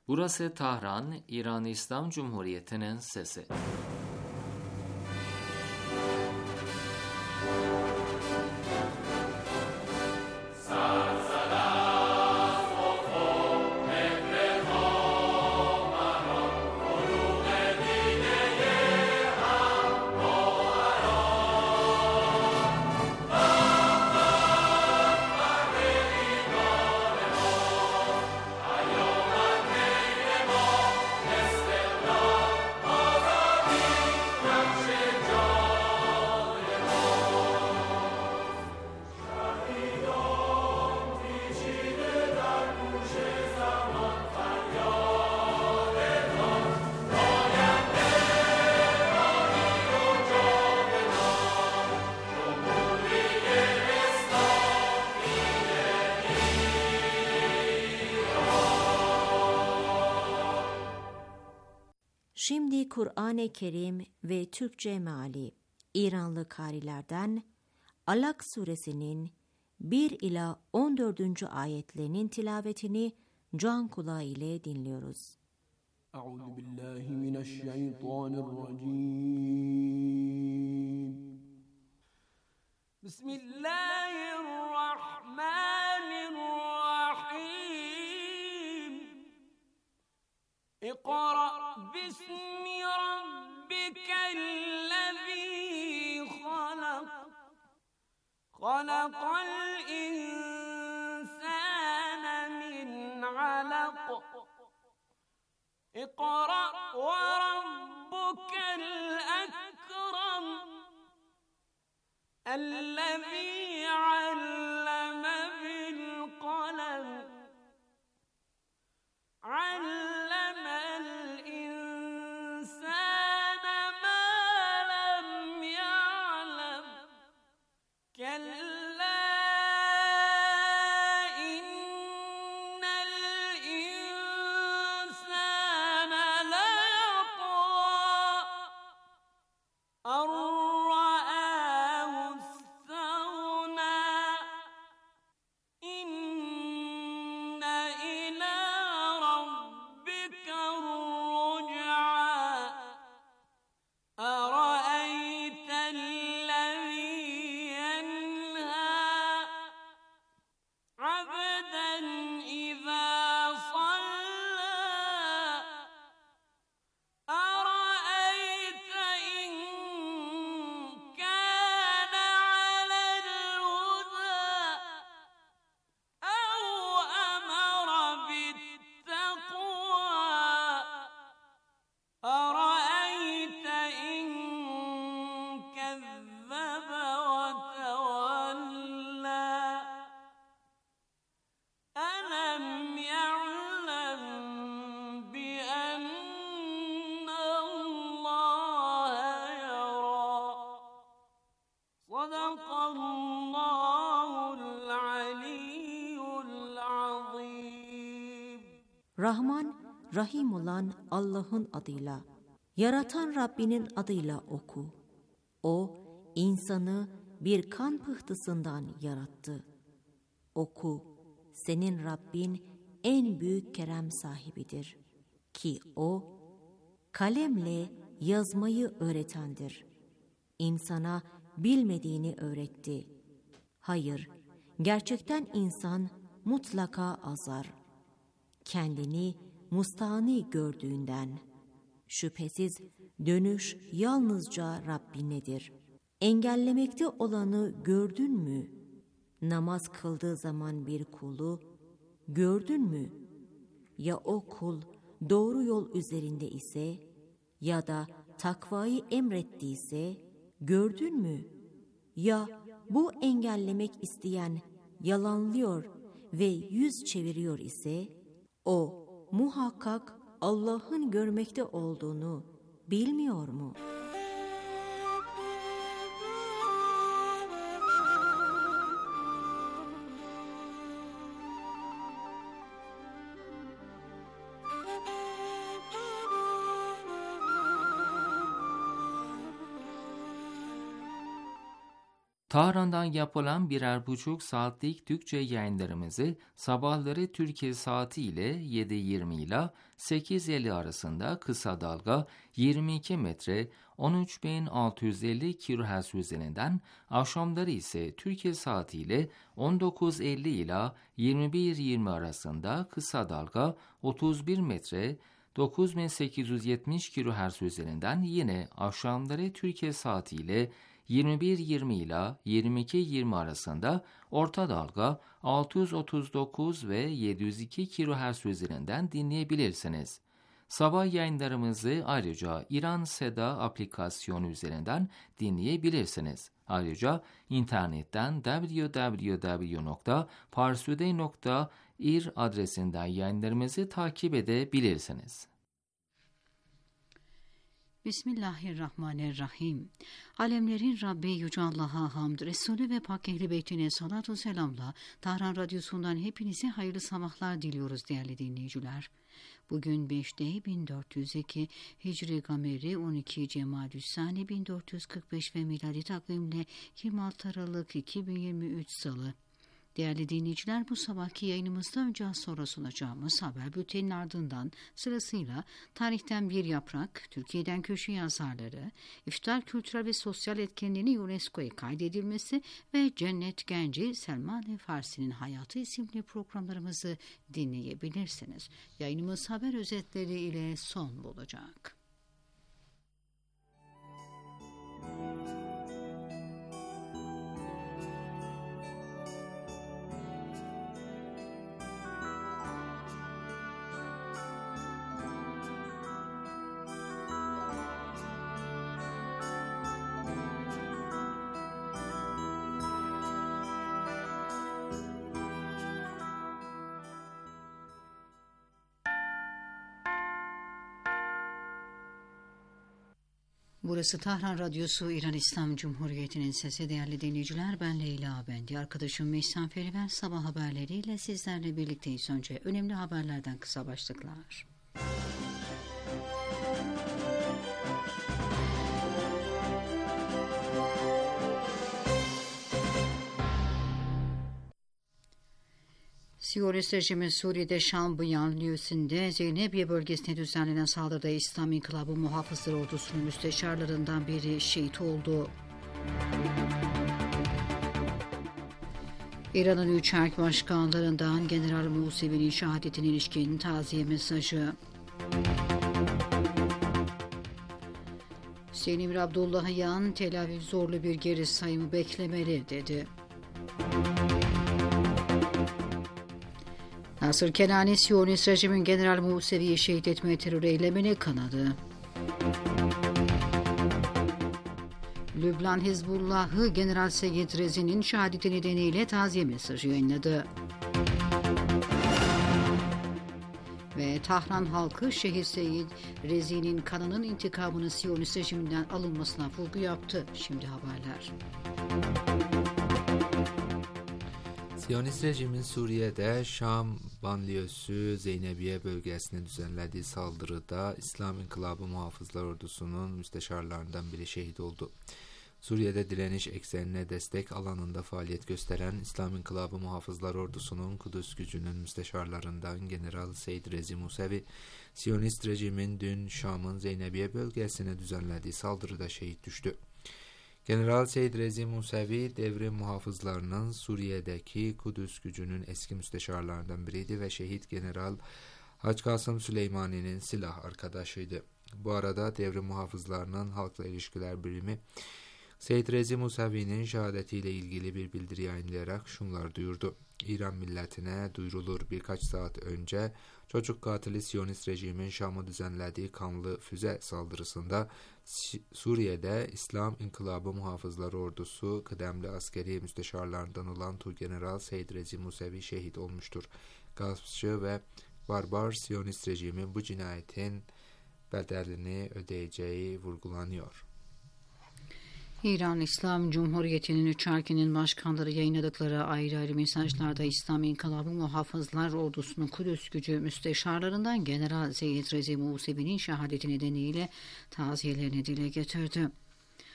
Burası Tahran, İran İslam Cumhuriyeti'nin sesi. Şimdi Kur'an-ı Kerim ve Türkçe meali İranlı karilerden Alak suresinin 1 ila 14. ayetlerinin tilavetini can kulağı ile dinliyoruz. Euzubillahimineşşeytanirracim. Bismillahirrahmanirrahim. İkra bismi rabbikellezî halak. Halakal insâne min alak. İkra ve rabbukel ekrem. Ellezî alleme bil kalem. Allemel insâne mâ lem ya'lem. Kellâ innel insâne leyatgâ. Ar-ra'âhu istaghnâ. İnne ilâ rabbike ar-ruc'a. Ara'eytellezî yenhâ. Abden izâ sallâ. Ara'eyte in kâne alel hudâ. Ev emara bittaqvâ. Ara'eyte in kezzebe ve tevellâ. Elem ya'lem bi ennallâhe yarâ. Sadakallâhu'l aliyyul azîm. Rahman, Rahim olan Allah'ın adıyla, yaratan Rabbinin adıyla oku. O, insanı bir kan pıhtısından yarattı. Oku, senin Rabbin en büyük kerem sahibidir. Ki o, kalemle yazmayı öğretendir. İnsana bilmediğini öğretti. Hayır, gerçekten insan mutlaka azar. Kendini mustağni gördüğünden. Şüphesiz dönüş yalnızca Rabbinedir. Engellemekte olanı gördün mü? Namaz kıldığı zaman bir kulu gördün mü? Ya o kul doğru yol üzerinde ise ya da takvayı emrettiyse gördün mü? Ya bu engellemek isteyen yalanlıyor ve yüz çeviriyor ise o muhakkak Allah'ın görmekte olduğunu bilmiyor mu? Tahran'dan yapılan 1,5 saatlik Türkçe yayınlarımızı sabahları Türkiye saati ile 7:20 ile 8:50 arasında kısa dalga 22 metre 13.650 kHz üzerinden, akşamları ise Türkiye saati ile 19:50 ile 21:20 arasında kısa dalga 31 metre 9870 kHz üzerinden, yine akşamları Türkiye saati ile 21:20 ile 22:20 arasında orta dalga 639 ve 702 kHz üzerinden dinleyebilirsiniz. Sabah yayınlarımızı ayrıca İran Seda aplikasyonu üzerinden dinleyebilirsiniz. Ayrıca internetten www.parsuday.ir adresinden yayınlarımızı takip edebilirsiniz. Bismillahirrahmanirrahim. Alemlerin Rabbi Yüce Allah'a hamd, Resulü ve Pak Ehl-i Beytine salatu selamla Tahran Radyosu'ndan hepinize hayırlı sabahlar diliyoruz değerli dinleyiciler. Bugün 5'te 1402 Hicri Gameri 12 Cemadüssani 1445 ve miladi takvimle 26 Aralık 2023 Salı. Değerli dinleyiciler, bu sabahki yayınımızda önce az sonra sunacağımız haber bülteninin ardından sırasıyla tarihten bir yaprak, Türkiye'den köşe yazarları, iftar kültürel ve sosyal etkinliğinin UNESCO'ya kaydedilmesi ve Cennet Genci Selman-ı Farsi'nin hayatı isimli programlarımızı dinleyebilirsiniz. Yayınımız haber özetleri ile son bulacak. Burası Tahran Radyosu, İran İslam Cumhuriyeti'nin sesi. Değerli dinleyiciler, ben Leyla Bendi, arkadaşım Mehsan Feriver sabah haberleriyle sizlerle birlikteyiz. Önce önemli haberlerden kısa başlıklar. Siyonist rejimin Suriye'de Şam Banliyösü'nde Zeynebiye bölgesine düzenlenen saldırıda İslam İnkılabı Muhafızları Ordusu'nun müsteşarlarından biri şehit oldu. İran'ın 3 erk başkanlarından General Musevi'nin şehadetine ilişkin taziye mesajı. Hüseyin Emir Abdullahian, Tel Aviv zorlu bir geri sayımı beklemeli dedi. Nasır Kenani, Siyonist rejimin General Musevi'yi şehit etme terör eylemine kınadı. Lübnan Hizbullah'ı General Seyyid Rezi'nin şehadeti nedeniyle taziye mesajı yayınladı. Ve Tahran halkı şehit Seyyid Rezi'nin kanının intikamının Siyonist rejiminden alınmasına vurgu yaptı. Şimdi haberler. Siyonist rejimin Suriye'de Şam Banliyösü Zeynebiye bölgesine düzenlediği saldırıda İslam İnkılabı Muhafızlar Ordusu'nun müsteşarlarından biri şehit oldu. Suriye'de direniş eksenine destek alanında faaliyet gösteren İslam İnkılabı Muhafızlar Ordusu'nun Kudüs gücünün müsteşarlarından General Seyyid Rezi Musevi, Siyonist rejimin dün Şam'ın Zeynebiye bölgesine düzenlediği saldırıda şehit düştü. General Seyyid Rezi Musevi, devrim muhafızlarının Suriye'deki Kudüs gücünün eski müsteşarlarından biriydi ve şehit General Hacı Kasım Süleymani'nin silah arkadaşıydı. Bu arada devrim muhafızlarının halkla ilişkiler birimi Seyyid Rezi Musevi'nin şehadetiyle ilgili bir bildiri yayınlayarak şunlar duyurdu. İran milletine duyurulur, birkaç saat önce çocuk katili Siyonist rejimin Şam'a düzenlediği kanlı füze saldırısında Suriye'de İslam İnkılabı Muhafızları Ordusu kıdemli askeri müsteşarlarından olan Tuğgeneral Seyyid Rezi Musevi şehit olmuştur. Gaspçı ve barbar Siyonist rejimin bu cinayetin bedelini ödeyeceği vurgulanıyor. İran İslam Cumhuriyeti'nin 3 erkinin başkanları yayınladıkları ayrı ayrı mesajlarda İslam İnkılabı Muhafızlar Ordusu'nun Kudüs gücü müsteşarlarından General Seyyid Rezi Musevi'nin şehadeti nedeniyle taziyelerini dile getirdi.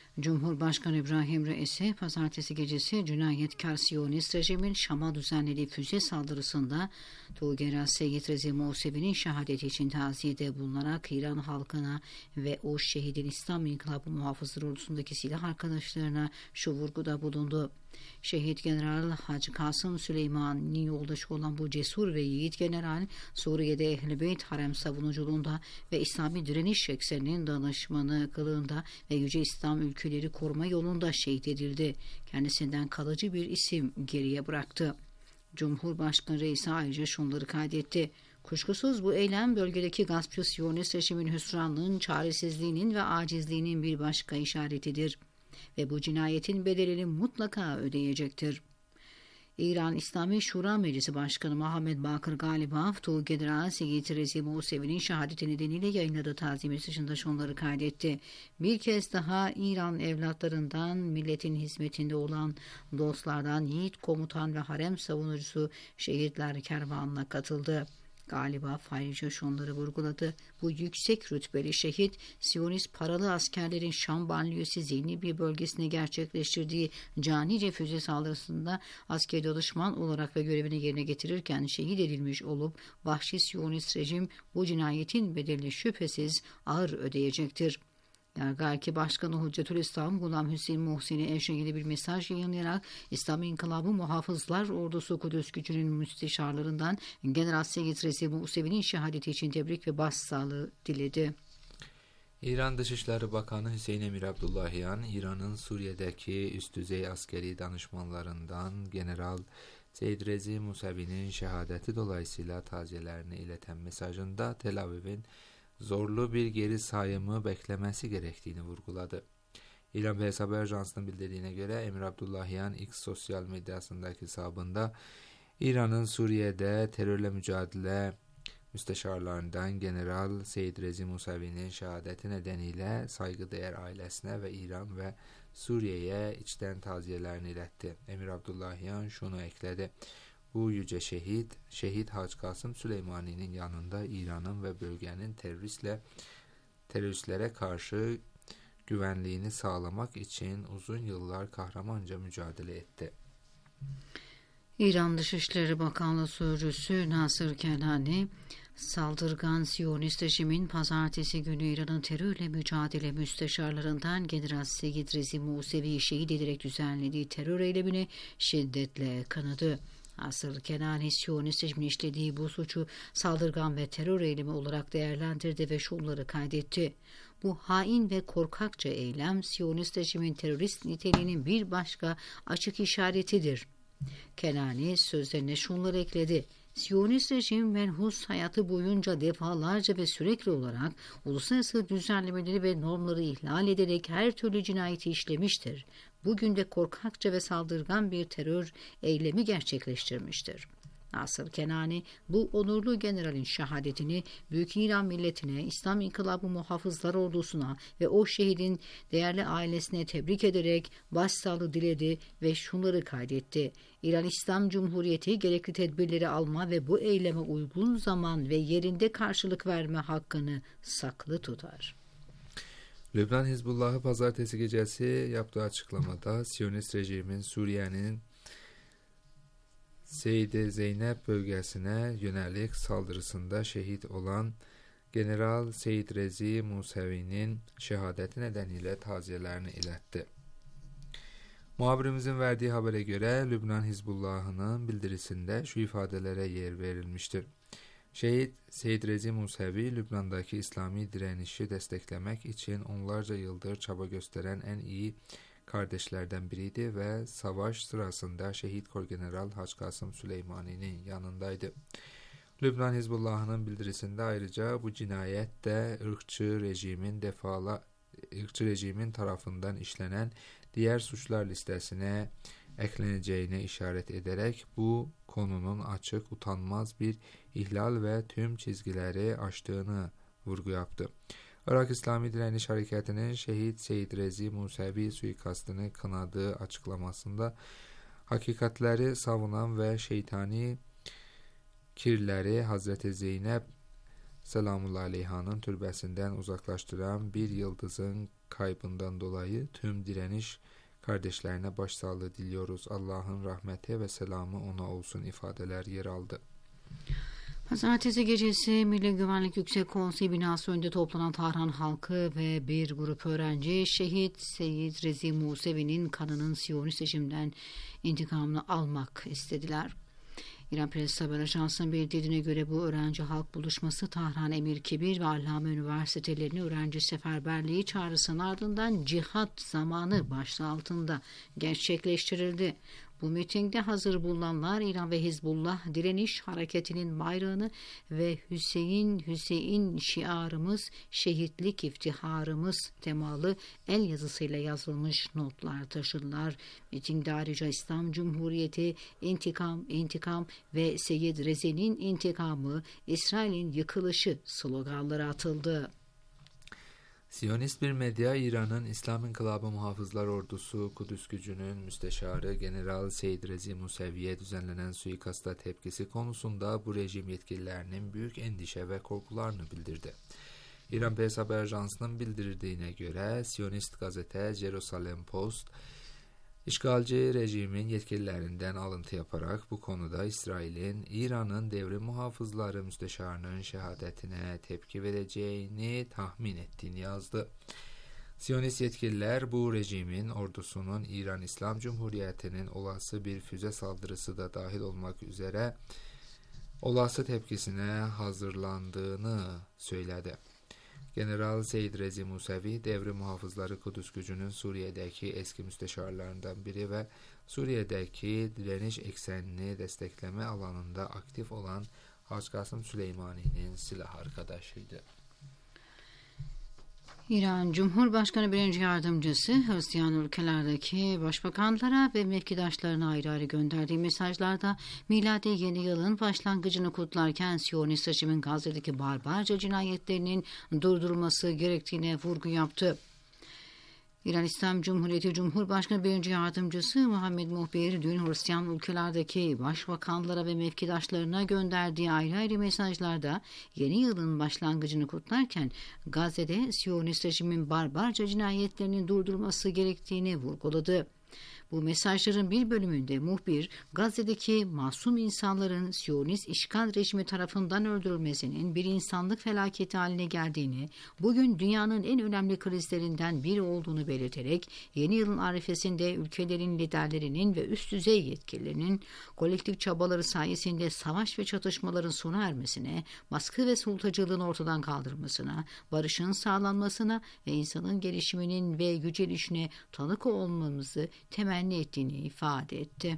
Cumhurbaşkanı İbrahim Reisi pazartesi gecesi cinayetkar Siyonist rejimin Şam'a düzenlediği füze saldırısında Tuğgeral Seyyid Rezi Musevi'nin şehadeti için taziyede bulunarak İran halkına ve o şehidin İslam İnkılabı Muhafızları Ordusu'ndaki silah arkadaşlarına şu vurguda bulundu. Şehit General Hacı Kasım Süleyman'ın yoldaşı olan bu cesur ve yiğit general Suriye'de Ehl-i Beyt harem savunuculuğunda ve İslami direniş ekseninin danışmanı kılığında ve Yüce İslam ülkeleri koruma yolunda şehit edildi. Kendisinden kalıcı bir isim geriye bıraktı. Cumhurbaşkanı Reisi ayrıca şunları kaydetti. Kuşkusuz bu eylem bölgedeki gaspçı Siyonist rejimin hüsranlığın, çaresizliğinin ve acizliğinin bir başka işaretidir ve bu cinayetin bedelini mutlaka ödeyecektir. İran İslami Şura Meclisi Başkanı Muhammed Bakır Galibav, Tuğgeneral Seyyid Rezi Musevi'nin şehadeti nedeniyle yayınladığı taziye mesajında şunları kaydetti. Bir kez daha İran evlatlarından, milletin hizmetinde olan dostlardan yiğit komutan ve harem savunucusu şehitler kervanına katıldı. Galiba ayrıca şunları vurguladı. Bu yüksek rütbeli şehit, Siyonist paralı askerlerin Şam banliyösü Zeynibiye bölgesine gerçekleştirdiği canice füze saldırısında askeri danışman olarak ve görevini yerine getirirken şehit edilmiş olup vahşi Siyonist rejim bu cinayetin bedelini şüphesiz ağır ödeyecektir. Yargı Başkanı Hüccetülislam Gulam Hüseyin Muhsin'e eşliğinde bir mesaj yayınlayarak İslam İnkılabı Muhafızlar Ordusu Kudüs gücünün müsteşarlarından General Seyyid Rezi Musevi'nin şehadeti için tebrik ve başsağlığı diledi. İran Dışişleri Bakanı Hüseyin Emir Abdullahian, İran'ın Suriye'deki üst düzey askeri danışmanlarından General Seyyid Rezi Musevi'nin şehadeti dolayısıyla taziyelerini ileten mesajında Tel Aviv'in zorlu bir geri sayımı beklemesi gerektiğini vurguladı. İran Press Haber Ajansı'nın bildirdiğine göre Emir Abdullahian X sosyal medyasındaki hesabında İran'ın Suriye'de terörle mücadele müsteşarlarından General Seyyid Rezi Musevi'nin şehadeti nedeniyle saygıdeğer ailesine ve İran ve Suriye'ye içten taziyelerini iletti. Emir Abdullahian şunu ekledi. Bu yüce şehit Hacı Kasım Süleymani'nin yanında İran'ın ve bölgenin teröristlere karşı güvenliğini sağlamak için uzun yıllar kahramanca mücadele etti. İran Dışişleri Bakanlığı Sözcüsü Nasır Kenani, saldırgan Siyonist rejimin pazartesi günü İran'ın terörle mücadele müsteşarlarından General Seyyid Rezi Musevi'yi şehit ederek düzenlediği terör eylemini şiddetle kınadı. Nasır Kenani, Siyonist rejimin işlediği bu suçu saldırgan ve terör eylemi olarak değerlendirdi ve şunları kaydetti. Bu hain ve korkakça eylem Siyonist rejimin terörist niteliğinin bir başka açık işaretidir. Kenani sözlerine şunları ekledi. Siyonist rejim menhus hayatı boyunca defalarca ve sürekli olarak uluslararası düzenlemeleri ve normları ihlal ederek her türlü cinayeti işlemiştir. Bugün de korkakça ve saldırgan bir terör eylemi gerçekleştirmiştir. Nasır Kenani, bu onurlu generalin şehadetini Büyük İran milletine, İslam İnkılabı Muhafızlar Ordusu'na ve o şehidin değerli ailesine tebrik ederek başsağlığı diledi ve şunları kaydetti. İran İslam Cumhuriyeti gerekli tedbirleri alma ve bu eyleme uygun zaman ve yerinde karşılık verme hakkını saklı tutar. Lübnan Hizbullah'ı pazartesi gecesi yaptığı açıklamada Siyonist rejimin Suriye'nin Seyyid-i Zeynep bölgesine yönelik saldırısında şehit olan General Seyyid Rezi Musevi'nin şehadeti nedeniyle taziyelerini iletti. Muhabirimizin verdiği habere göre Lübnan Hizbullah'ının bildirisinde şu ifadelere yer verilmiştir. Şehit Seyyid Rezi Musevi, Lübnan'daki İslami direnişi desteklemek için onlarca yıldır çaba gösteren en iyi kardeşlerden biriydi ve savaş sırasında şehit Korgeneral Hacı Kasım Süleymani'nin yanındaydı. Lübnan Hizbullah'ının bildirisinde ayrıca bu cinayet de ırkçı rejimin tarafından işlenen diğer suçlar listesine ekleneceğine işaret ederek bu konunun açık, utanmaz bir ihlal ve tüm çizgileri aştığını vurgu yaptı. Irak İslami Direniş Hareketi'nin şehit Seyyid Rezi Musevi suikastını kınadığı açıklamasında hakikatleri savunan ve şeytani kirleri Hazreti Zeynep Selamullah Aleyha'nın türbesinden uzaklaştıran bir yıldızın kaybından dolayı tüm direniş kardeşlerine başsağlığı diliyoruz. Allah'ın rahmeti ve selamı ona olsun ifadeler yer aldı. Pazartesi gecesi Milli Güvenlik Yüksek Konseyi binası önünde toplanan Tahran halkı ve bir grup öğrenci şehit Seyyid Rezi Musevi'nin kanının Siyonist rejimden intikamını almak istediler. İran Press Haber Ajansı'nın bildirdiğine göre bu öğrenci halk buluşması Tahran Emir Kebir ve Allame Üniversitelerinin öğrenci seferberliği çağrısının ardından cihat zamanı başlığı altında gerçekleştirildi. Bu mitingde hazır bulunanlar İran ve Hizbullah direniş hareketinin bayrağını ve Hüseyin şiarımız, şehitlik iftiharımız temalı el yazısıyla yazılmış notlar taşıdılar. Mitingde ayrıca İslam Cumhuriyeti, intikam ve Seyyid Rezi'nin intikamı, İsrail'in yıkılışı sloganları atıldı. Siyonist bir medya, İran'ın İslam İnkılabı Muhafızlar Ordusu Kudüs Gücü'nün müsteşarı General Seyyid Rezi Musevi'ye düzenlenen suikasta tepkisi konusunda bu rejim yetkililerinin büyük endişe ve korkularını bildirdi. İran Press Haber Ajansı'nın bildirdiğine göre Siyonist gazete Jerusalem Post, İşgalci rejimin yetkililerinden alıntı yaparak bu konuda İsrail'in İran'ın devrim muhafızları müsteşarının şehadetine tepki vereceğini tahmin ettiğini yazdı. Siyonist yetkililer bu rejimin ordusunun İran İslam Cumhuriyeti'nin olası bir füze saldırısı da dahil olmak üzere olası tepkisine hazırlandığını söyledi. General Seyyid Rezi Musevi, devrim muhafızları Kudüs Gücü'nün Suriye'deki eski müsteşarlarından biri ve Suriye'deki direniş eksenini destekleme alanında aktif olan Hacı Kasım Süleymani'nin silah arkadaşıydı. İran Cumhurbaşkanı 1. Yardımcısı Hristiyan ülkelerdeki başbakanlara ve mevkidaşlarına ayrı ayrı gönderdiği mesajlarda miladi yeni yılın başlangıcını kutlarken Siyonist rejimin Gazze'deki barbarca cinayetlerinin durdurulması gerektiğine vurgu yaptı. İran İslam Cumhuriyeti Cumhurbaşkanı 1. Yardımcısı Muhammed Muhbir dün Hristiyan ülkelerdeki başbakanlara ve mevkidaşlarına gönderdiği ayrı ayrı mesajlarda yeni yılın başlangıcını kutlarken Gazze'de Siyonist rejimin barbarca cinayetlerinin durdurulması gerektiğini vurguladı. Bu mesajların bir bölümünde muhbir, Gazze'deki masum insanların Siyonist işgal rejimi tarafından öldürülmesinin bir insanlık felaketi haline geldiğini, bugün dünyanın en önemli krizlerinden biri olduğunu belirterek, yeni yılın arifesinde ülkelerin liderlerinin ve üst düzey yetkililerinin kolektif çabaları sayesinde savaş ve çatışmaların sona ermesine, baskı ve sultacılığın ortadan kaldırılmasına, barışın sağlanmasına ve insanın gelişiminin ve yücelişine tanık olmamızı temenni ettiğini ifade etti.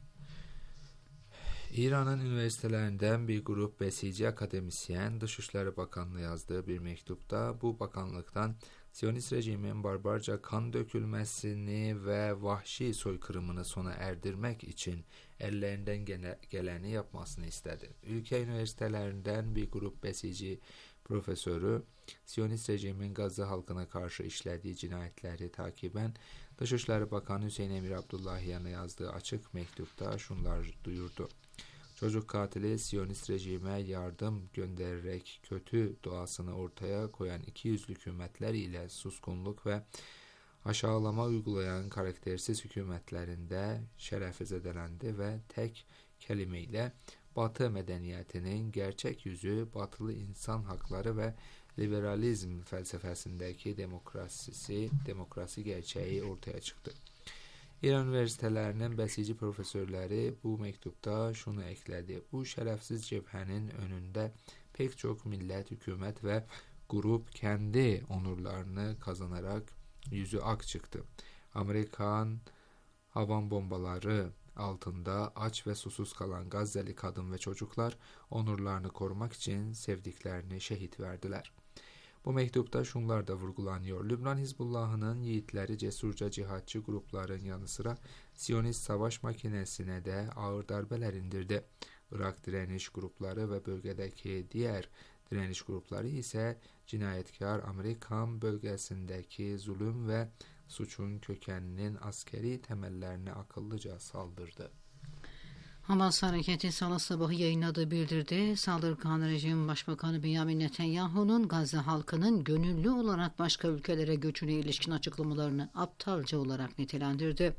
İran'ın üniversitelerinden bir grup besici akademisyen Dışişleri Bakanlığı yazdığı bir mektupta bu bakanlıktan Siyonist rejimin barbarca kan dökülmesini ve vahşi soykırımını sona erdirmek için ellerinden geleni yapmasını istedi. Ülke üniversitelerinden bir grup besici profesörü Siyonist rejimin Gazze halkına karşı işlediği cinayetleri takiben Dışişleri Bakanı Hüseyin Emir Abdullahiyan'a yazdığı açık mektupta şunlar duyurdu. Çocuk katili Siyonist rejime yardım göndererek kötü doğasını ortaya koyan ikiyüzlü hükümetler ile suskunluk ve aşağılama uygulayan karaktersiz hükümetlerinde şerefi zedelendi ve tek kelimeyle Batı medeniyetinin gerçek yüzü, batılı insan hakları ve liberalizm felsefesindeki demokrasi gerçeği ortaya çıktı. İran üniversitelerinin besici profesörleri bu mektupta şunu ekledi. Bu şerefsiz cephenin önünde pek çok millet, hükümet ve grup kendi onurlarını kazanarak yüzü ak çıktı. Amerikan havan bombaları altında aç ve susuz kalan Gazze'li kadın ve çocuklar onurlarını korumak için sevdiklerini şehit verdiler. Bu mektupta şunlar da vurgulanıyor. Lübnan Hizbullah'ının yiğitleri cesurca cihatçı grupların yanı sıra Siyonist savaş makinesine de ağır darbeler indirdi. Irak direniş grupları ve bölgedeki diğer direniş grupları ise cinayetkar Amerikan bölgesindeki zulüm ve suçun kökeninin askeri temellerine akıllıca saldırdı. Hamas hareketi salı sabahı yayınladığı bildirdi. Saldırgan rejim Başbakanı Benjamin Netanyahu'nun Gazze halkının gönüllü olarak başka ülkelere göçüne ilişkin açıklamalarını aptalca olarak nitelendirdi.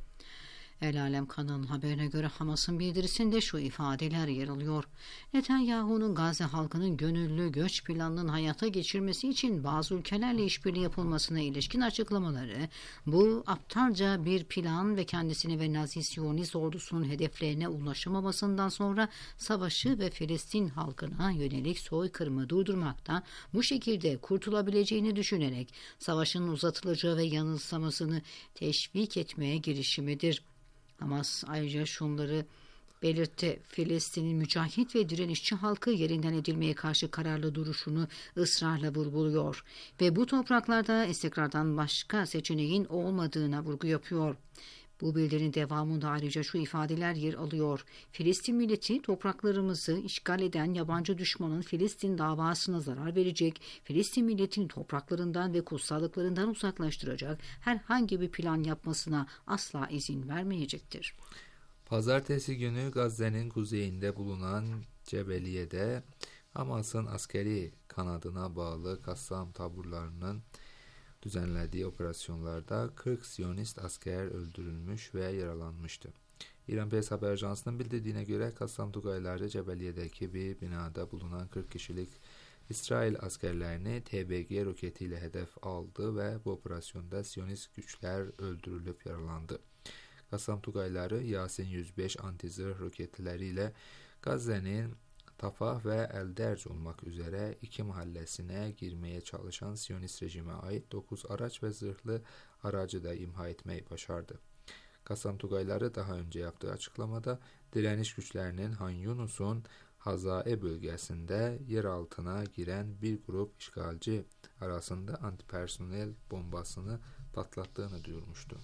El Alem kanalının haberine göre Hamas'ın bildirisinde şu ifadeler yer alıyor. Netanyahu'nun Gazze halkının gönüllü göç planının hayata geçirmesi için bazı ülkelerle işbirliği yapılmasına ilişkin açıklamaları, bu aptalca bir plan ve kendisini ve Nazi Siyonist ordusunun hedeflerine ulaşamamasından sonra savaşı ve Filistin halkına yönelik soykırımı durdurmaktan bu şekilde kurtulabileceğini düşünerek savaşın uzatılacağı ve yanılsamasını teşvik etmeye girişimidir. Hamas ayrıca şunları belirtti. Filistin'in mücahit ve direnişçi halkı yerinden edilmeye karşı kararlı duruşunu ısrarla vurguluyor ve bu topraklarda istikrardan başka seçeneğin olmadığına vurgu yapıyor. Bu bildirinin devamında ayrıca şu ifadeler yer alıyor. Filistin milleti topraklarımızı işgal eden yabancı düşmanın Filistin davasına zarar verecek, Filistin milletini topraklarından ve kutsallıklarından uzaklaştıracak herhangi bir plan yapmasına asla izin vermeyecektir. Pazartesi günü Gazze'nin kuzeyinde bulunan Cebeliye'de Hamas'ın askeri kanadına bağlı Kassam taburlarının düzenlediği operasyonlarda 40 Siyonist asker öldürülmüş ve yaralanmıştı. İran Press Haber Ajansı'nın bildirdiğine göre Kassam Tugayları Cebeliye'deki bir binada bulunan 40 kişilik İsrail askerlerini TBG roketiyle hedef aldı ve bu operasyonda Siyonist güçler öldürülüp yaralandı. Kassam Tugayları Yasin 105 anti-zırh roketleriyle Gazze'nin Tafah ve Elderc olmak üzere iki mahallesine girmeye çalışan Siyonist rejime ait 9 araç ve zırhlı aracı da imha etmeyi başardı. Kassam Tugayları daha önce yaptığı açıklamada direniş güçlerinin Han Yunus'un Hazae bölgesinde yer altına giren bir grup işgalci arasında antipersonel bombasını patlattığını duyurmuştu.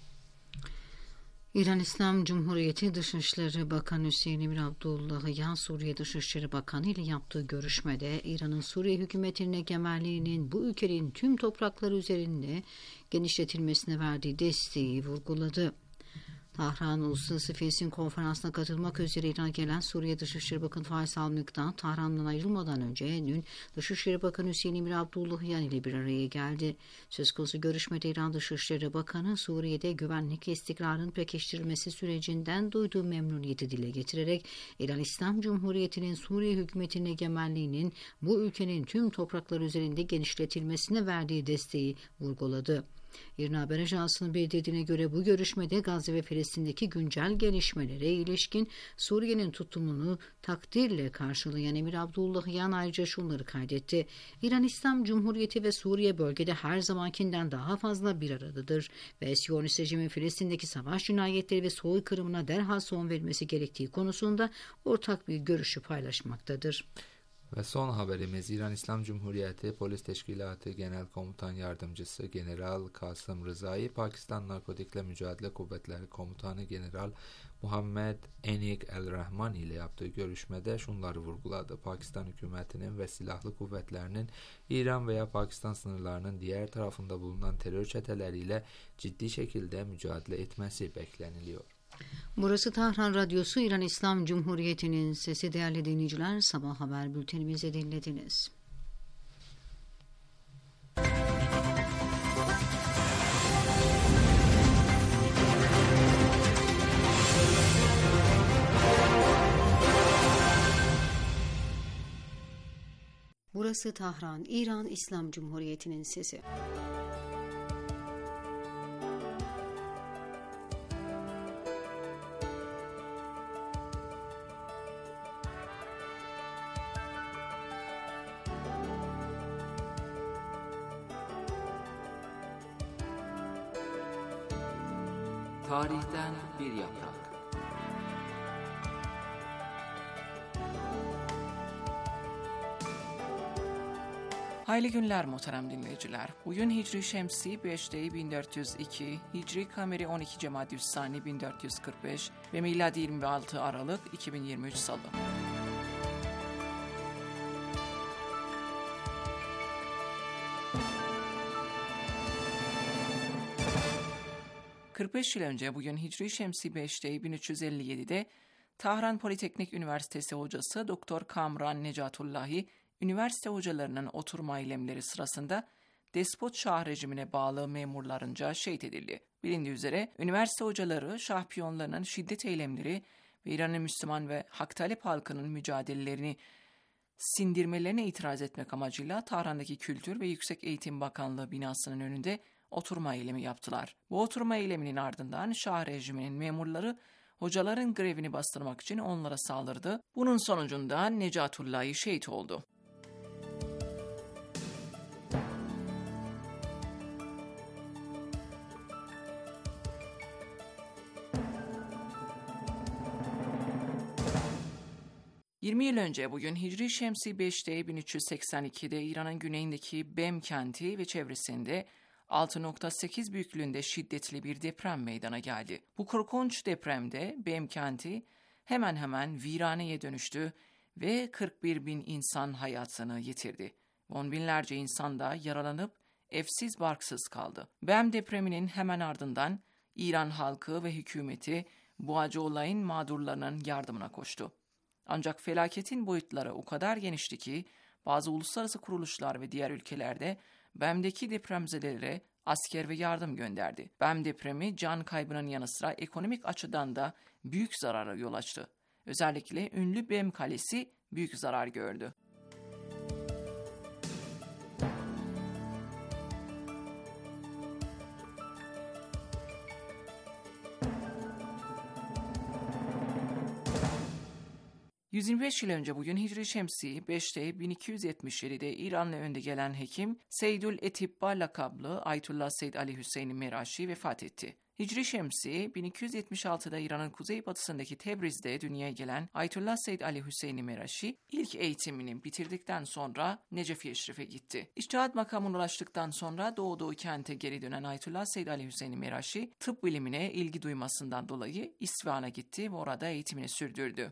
İran İslam Cumhuriyeti Dışişleri Bakanı Hüseyin Emir Abdullahian Suriye Dışişleri Bakanı ile yaptığı görüşmede İran'ın Suriye hükümetinin egemenliğinin bu ülkenin tüm toprakları üzerinde genişletilmesine verdiği desteği vurguladı. Tahran Uluslararası Filistin Konferansı'na katılmak üzere İran'a gelen Suriye Dışişleri Bakanı Faysal Mikdad, Tahran'dan ayrılmadan önce dün Dışişleri Bakanı Hüseyin Emir Abdullahian ile bir araya geldi. Söz konusu görüşmede İran Dışişleri Bakanı Suriye'de güvenlik ve istikrarın pekiştirilmesi sürecinden duyduğu memnuniyeti dile getirerek İran İslam Cumhuriyeti'nin Suriye hükümetinin egemenliğinin bu ülkenin tüm toprakları üzerinde genişletilmesine verdiği desteği vurguladı. İran Haber Ajansı'nın bildirdiğine göre bu görüşmede Gazze ve Filistin'deki güncel gelişmelere ilişkin Suriye'nin tutumunu takdirle karşılayan Emir Abdullahian ayrıca şunları kaydetti. İran İslam Cumhuriyeti ve Suriye bölgede her zamankinden daha fazla bir aradadır ve Siyonist rejimin Filistin'deki savaş cinayetleri ve soykırımına derhal son verilmesi gerektiği konusunda ortak bir görüşü paylaşmaktadır. Ve son haberimiz İran İslam Cumhuriyeti Polis Teşkilatı Genel Komutan Yardımcısı General Kasım Rıza'yı Pakistan Narkotikle Mücadele Kuvvetleri Komutanı General Muhammed Enik El-Rahman ile yaptığı görüşmede şunları vurguladı. Pakistan hükümetinin ve silahlı kuvvetlerinin İran veya Pakistan sınırlarının diğer tarafında bulunan terör çeteleriyle ciddi şekilde mücadele etmesi bekleniliyor. Burası Tahran Radyosu, İran İslam Cumhuriyeti'nin sesi. Değerli dinleyiciler, sabah haber bültenimizi dinlediniz. Burası Tahran, İran İslam Cumhuriyeti'nin sesi. Tarihten bir yaprak. Hayırlı günler muhterem dinleyiciler. Bugün Hicri Şemsi 5 Dey 1402, Hicri Kameri 12 Cemadüssani 1445 ve miladi 26 Aralık 2023 Salı. ...45 yıl önce bugün Hicri Şemsi 5 Dey 1357'de Tahran Politeknik Üniversitesi hocası Dr. Kamran Necatullahi, üniversite hocalarının oturma eylemleri sırasında despot şah rejimine bağlı memurlarınca şehit edildi. Bilindiği üzere üniversite hocaları şah piyonlarının şiddet eylemleri ve İran'ın Müslüman ve hak talep halkının mücadelelerini sindirmelerine itiraz etmek amacıyla Tahran'daki Kültür ve Yüksek Eğitim Bakanlığı binasının önünde oturma eylemi yaptılar. Bu oturma eyleminin ardından şah rejiminin memurları hocaların grevini bastırmak için onlara saldırdı. Bunun sonucunda Necatullahi şehit oldu. ...20 yıl önce bugün Hicri Şemsi 5'te 1382'de İran'ın güneyindeki Bem kenti ve çevresinde 6.8 büyüklüğünde şiddetli bir deprem meydana geldi. Bu korkunç depremde Bem kenti hemen hemen viraneye dönüştü ve 41 bin insan hayatını yitirdi. 10 binlerce insan da yaralanıp evsiz barksız kaldı. Bem depreminin hemen ardından İran halkı ve hükümeti bu acı olayın mağdurlarının yardımına koştu. Ancak felaketin boyutları o kadar genişti ki bazı uluslararası kuruluşlar ve diğer ülkelerde Bem'deki depremzedelere asker ve yardım gönderdi. Bem depremi can kaybının yanı sıra ekonomik açıdan da büyük zarara yol açtı. Özellikle ünlü Bem Kalesi büyük zarar gördü. ...125 yıl önce bugün Hicri Şemsi 5'te 1277'de İranlı önde gelen hekim Seydül Etibba lakablı Ayetullah Seyyid Ali Hüseyin Meraşi vefat etti. Hicri Şemsi 1276'da İran'ın kuzeybatısındaki Tebriz'de dünyaya gelen Ayetullah Seyyid Ali Hüseyin Meraşi ilk eğitimini bitirdikten sonra Necefi Eşref'e gitti. İçtihat makamına ulaştıktan sonra doğduğu kente geri dönen Ayetullah Seyyid Ali Hüseyin Meraşi tıp bilimine ilgi duymasından dolayı İsfahan'a gitti ve orada eğitimini sürdürdü.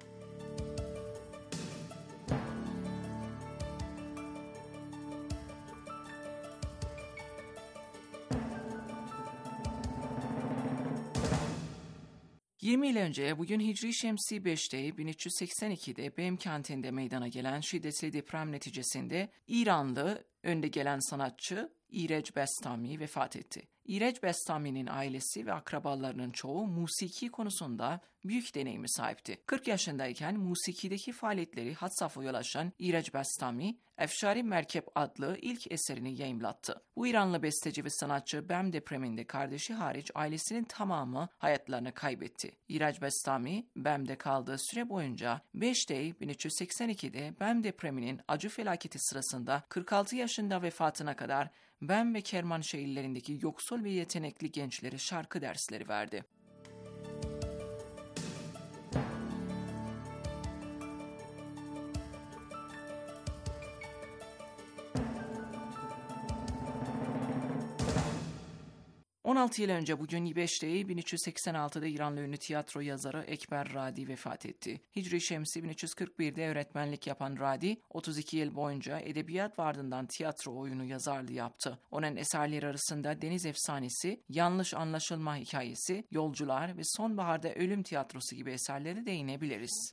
...20 yıl önce bugün Hicri Şemsi 5'te 1382'de Bem kentinde meydana gelen şiddetli deprem neticesinde İranlı önde gelen sanatçı İrec Bestami vefat etti. İrec Bestami'nin ailesi ve akrabalarının çoğu musiki konusunda büyük deneyimi sahipti. 40 yaşındayken musikideki faaliyetleri had safhaya ulaşan İrec Bestami, Efşari Merkep adlı ilk eserini yayımlattı. Bu İranlı besteci ve sanatçı Bem depreminde kardeşi hariç ailesinin tamamı hayatlarını kaybetti. İrec Bestami, Bem'de kaldığı süre boyunca 5'te 1382'de Bem depreminin acı felaketi sırasında 46 yaşında vefatına kadar Bem ve Kermanşah illerindeki yoksul ve yetenekli gençlere şarkı dersleri verdi. ...16 yıl önce bugün 5'te 1386'da İranlı ünlü tiyatro yazarı Ekber Radi vefat etti. Hicri Şemsi 1341'de öğretmenlik yapan Radi, 32 yıl boyunca edebiyat ve ardından tiyatro oyunu yazarlığı yaptı. Onun eserleri arasında Deniz Efsanesi, Yanlış Anlaşılma Hikayesi, Yolcular ve Sonbaharda Ölüm Tiyatrosu gibi eserlere değinebiliriz.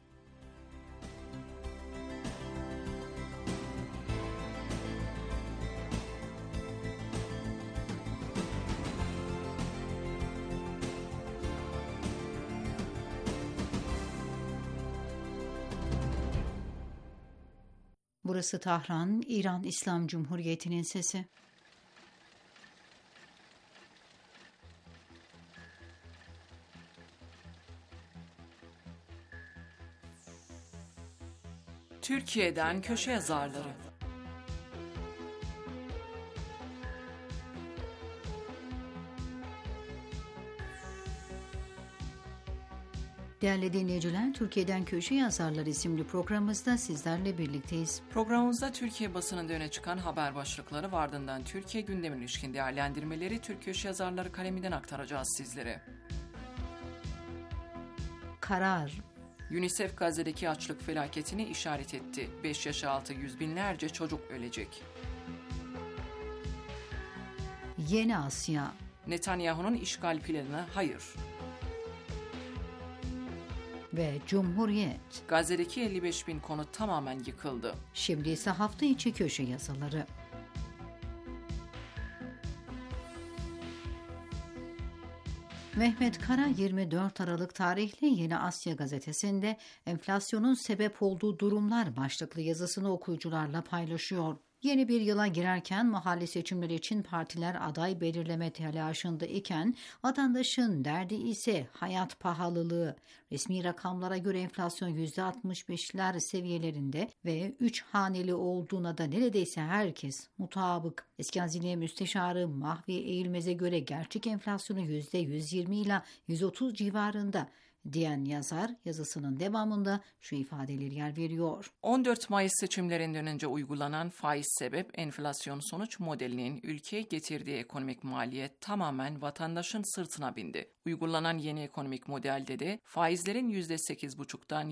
Burası Tahran, İran İslam Cumhuriyeti'nin sesi. Türkiye'den köşe yazarları. Değerli dinleyiciler, Türkiye'den Köşe Yazarları isimli programımızda sizlerle birlikteyiz. Programımızda Türkiye basınında öne çıkan haber başlıkları ve ardından Türkiye gündemine ilişkin değerlendirmeleri Türk Köşe Yazarları kaleminden aktaracağız sizlere. Karar. UNICEF Gazze'deki açlık felaketini işaret etti. 5 yaş altı yüz binlerce çocuk ölecek. Yeni Asya. Netanyahu'nun işgal planına hayır. ve Cumhuriyet. Gazze'deki 55.000 konut tamamen yıkıldı. Şimdi ise hafta içi köşe yazıları. Mehmet Kara 24 Aralık tarihli Yeni Asya gazetesinde enflasyonun sebep olduğu durumlar başlıklı yazısını okuyucularla paylaşıyor. Yeni bir yıla girerken mahalle seçimleri için partiler aday belirleme telaşında iken vatandaşın derdi ise hayat pahalılığı. Resmi rakamlara göre enflasyon %65'ler seviyelerinde ve 3 haneli olduğuna da neredeyse herkes mutabık. Eski Hazine Müsteşarı Mahvi Eğilmez'e göre gerçek enflasyonu %120 ila 130 civarında diyen yazar yazısının devamında şu ifadeleri yer veriyor. 14 Mayıs seçimlerinden önce uygulanan faiz sebep enflasyon sonuç modelinin ülkeye getirdiği ekonomik maliyet tamamen vatandaşın sırtına bindi. Uygulanan yeni ekonomik modelde de faizlerin %8,5'tan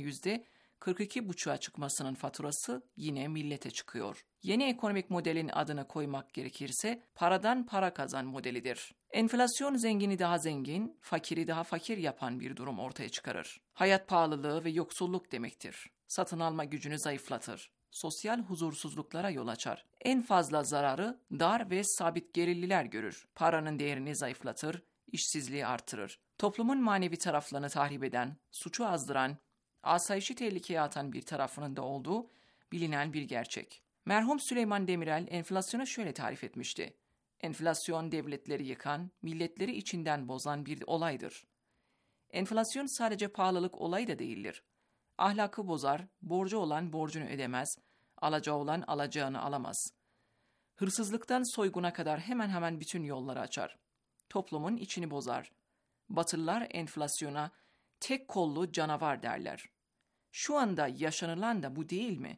%42,5'a çıkmasının faturası yine millete çıkıyor. Yeni ekonomik modelin adını koymak gerekirse paradan para kazan modelidir. Enflasyon zengini daha zengin, fakiri daha fakir yapan bir durum ortaya çıkarır. Hayat pahalılığı ve yoksulluk demektir. Satın alma gücünü zayıflatır. Sosyal huzursuzluklara yol açar. En fazla zararı dar ve sabit gelirliler görür. Paranın değerini zayıflatır, işsizliği artırır. Toplumun manevi taraflarını tahrip eden, suçu azdıran, asayişi tehlikeye atan bir tarafının da olduğu bilinen bir gerçek. Merhum Süleyman Demirel enflasyonu şöyle tarif etmişti. Enflasyon devletleri yıkan, milletleri içinden bozan bir olaydır. Enflasyon sadece pahalılık olayı da değildir. Ahlakı bozar, borcu olan borcunu ödemez, alacağı olan alacağını alamaz. Hırsızlıktan soyguna kadar hemen hemen bütün yolları açar. Toplumun içini bozar. Batılılar enflasyona tek kollu canavar derler. Şu anda yaşanılan da bu değil mi?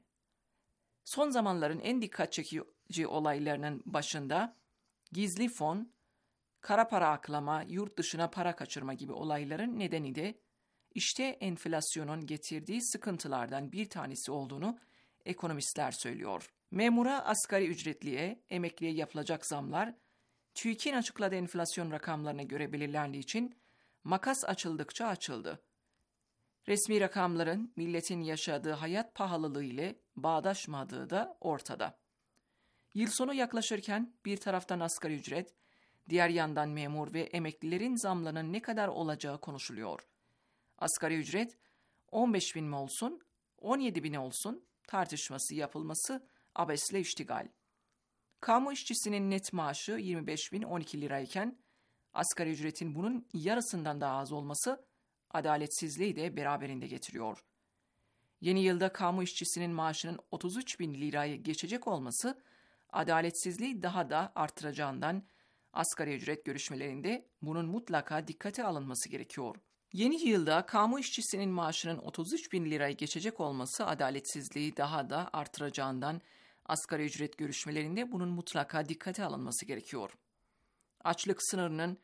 Son zamanların en dikkat çekici olaylarının başında gizli fon, kara para aklama, yurt dışına para kaçırma gibi olayların nedeni de işte enflasyonun getirdiği sıkıntılardan bir tanesi olduğunu ekonomistler söylüyor. Memura, asgari ücretliye, emekliye yapılacak zamlar TÜİK'in açıkladığı enflasyon rakamlarına göre belirlendiği için makas açıldıkça açıldı. Resmi rakamların milletin yaşadığı hayat pahalılığı ile bağdaşmadığı da ortada. Yıl sonu yaklaşırken bir taraftan asgari ücret, diğer yandan memur ve emeklilerin zamlarının ne kadar olacağı konuşuluyor. Asgari ücret 15.000 mi olsun, 17.000 olsun tartışması yapılması abesle iştigal. Kamu işçisinin net maaşı 25.012 lirayken asgari ücretin bunun yarısından daha az olması adaletsizliği de beraberinde getiriyor. Yeni yılda kamu işçisinin maaşının 33.000 lirayı geçecek olması adaletsizliği daha da artıracağından asgari ücret görüşmelerinde bunun mutlaka dikkate alınması gerekiyor. Yeni yılda kamu işçisinin maaşının 33.000 lirayı geçecek olması adaletsizliği daha da artıracağından asgari ücret görüşmelerinde bunun mutlaka dikkate alınması gerekiyor. Açlık sınırının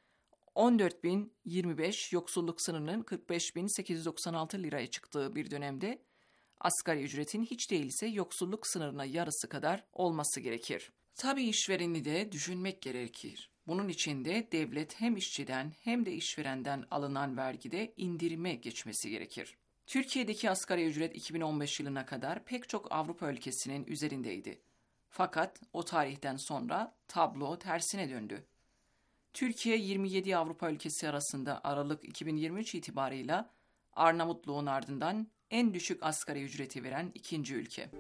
14.025, yoksulluk sınırının 45.896 liraya çıktığı bir dönemde asgari ücretin hiç değilse yoksulluk sınırına yarısı kadar olması gerekir. Tabii işvereni de düşünmek gerekir. Bunun için de devlet hem işçiden hem de işverenden alınan vergide indirime geçmesi gerekir. Türkiye'deki asgari ücret 2015 yılına kadar pek çok Avrupa ülkesinin üzerindeydi. Fakat o tarihten sonra tablo tersine döndü. Türkiye 27 Avrupa ülkesi arasında Aralık 2023 itibarıyla Arnavutluğun ardından en düşük asgari ücreti veren ikinci ülke.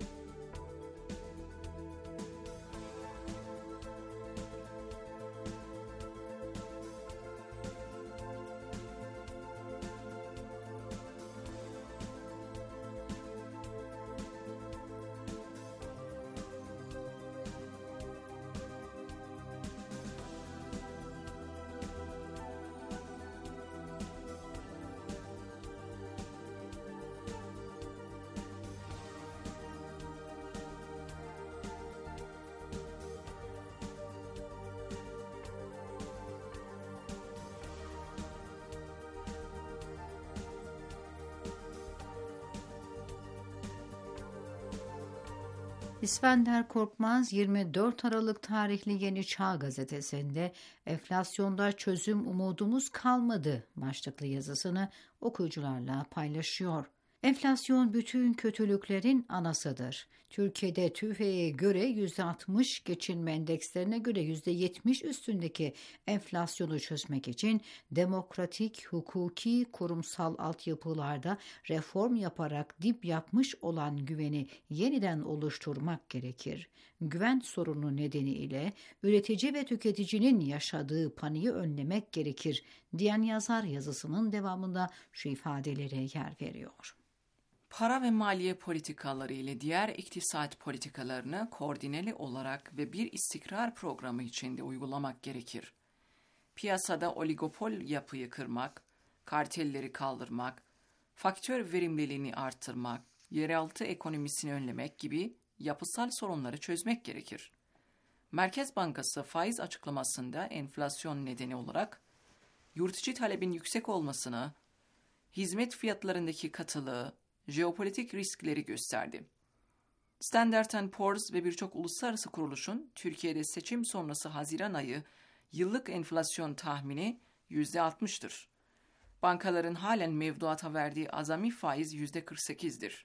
İskender Korkmaz 24 Aralık tarihli Yeni Çağ gazetesinde enflasyonda çözüm umudumuz kalmadı başlıklı yazısını okuyucularla paylaşıyor. Enflasyon bütün kötülüklerin anasıdır. Türkiye'de TÜFE'ye göre %60, geçinme endekslerine göre %70 üstündeki enflasyonu çözmek için demokratik, hukuki, kurumsal altyapılarda reform yaparak dip yapmış olan güveni yeniden oluşturmak gerekir. Güven sorunu nedeniyle üretici ve tüketicinin yaşadığı paniği önlemek gerekir diyen yazar yazısının devamında şu ifadelere yer veriyor. Para ve maliye politikaları ile diğer iktisat politikalarını koordineli olarak ve bir istikrar programı içinde uygulamak gerekir. Piyasada oligopol yapıyı kırmak, kartelleri kaldırmak, faktör verimliliğini artırmak, yeraltı ekonomisini önlemek gibi yapısal sorunları çözmek gerekir. Merkez Bankası faiz açıklamasında enflasyon nedeni olarak yurt içi talebin yüksek olmasını, hizmet fiyatlarındaki katılığı, jeopolitik riskleri gösterdi. Standard & Poor's ve birçok uluslararası kuruluşun Türkiye'de seçim sonrası Haziran ayı yıllık enflasyon tahmini %60'tır. Bankaların halen mevduata verdiği azami faiz %48'dir.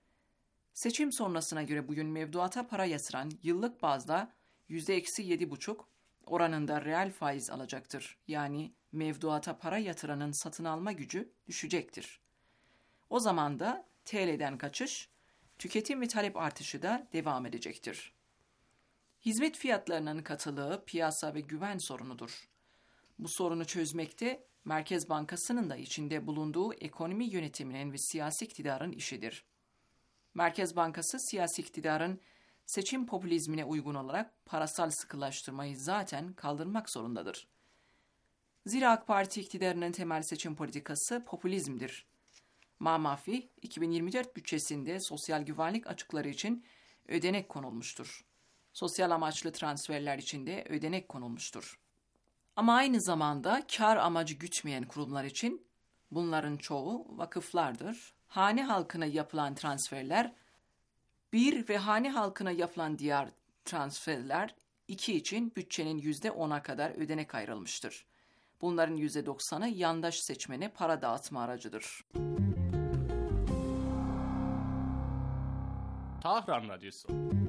Seçim sonrasına göre bugün mevduata para yatıran yıllık bazda %-7,5 oranında reel faiz alacaktır. Yani mevduata para yatıranın satın alma gücü düşecektir. O zaman da TL'den kaçış, tüketim ve talep artışı da devam edecektir. Hizmet fiyatlarının katılığı piyasa ve güven sorunudur. Bu sorunu çözmekte Merkez Bankası'nın da içinde bulunduğu ekonomi yönetiminin ve siyasi iktidarın işidir. Merkez Bankası siyasi iktidarın seçim popülizmine uygun olarak parasal sıkılaştırmayı zaten kaldırmak zorundadır. Zira AK Parti iktidarının temel seçim politikası popülizmdir. Mamafi 2024 bütçesinde sosyal güvenlik açıkları için ödenek konulmuştur. Sosyal amaçlı transferler için de ödenek konulmuştur. Ama aynı zamanda kar amacı gütmeyen kurumlar için bunların çoğu vakıflardır. Hane halkına yapılan transferler 1 ve hane halkına yapılan diğer transferler 2 için bütçenin %10'a kadar ödenek ayrılmıştır. Bunların %90'ı yandaş seçmene para dağıtma aracıdır. Tahran Radyosu.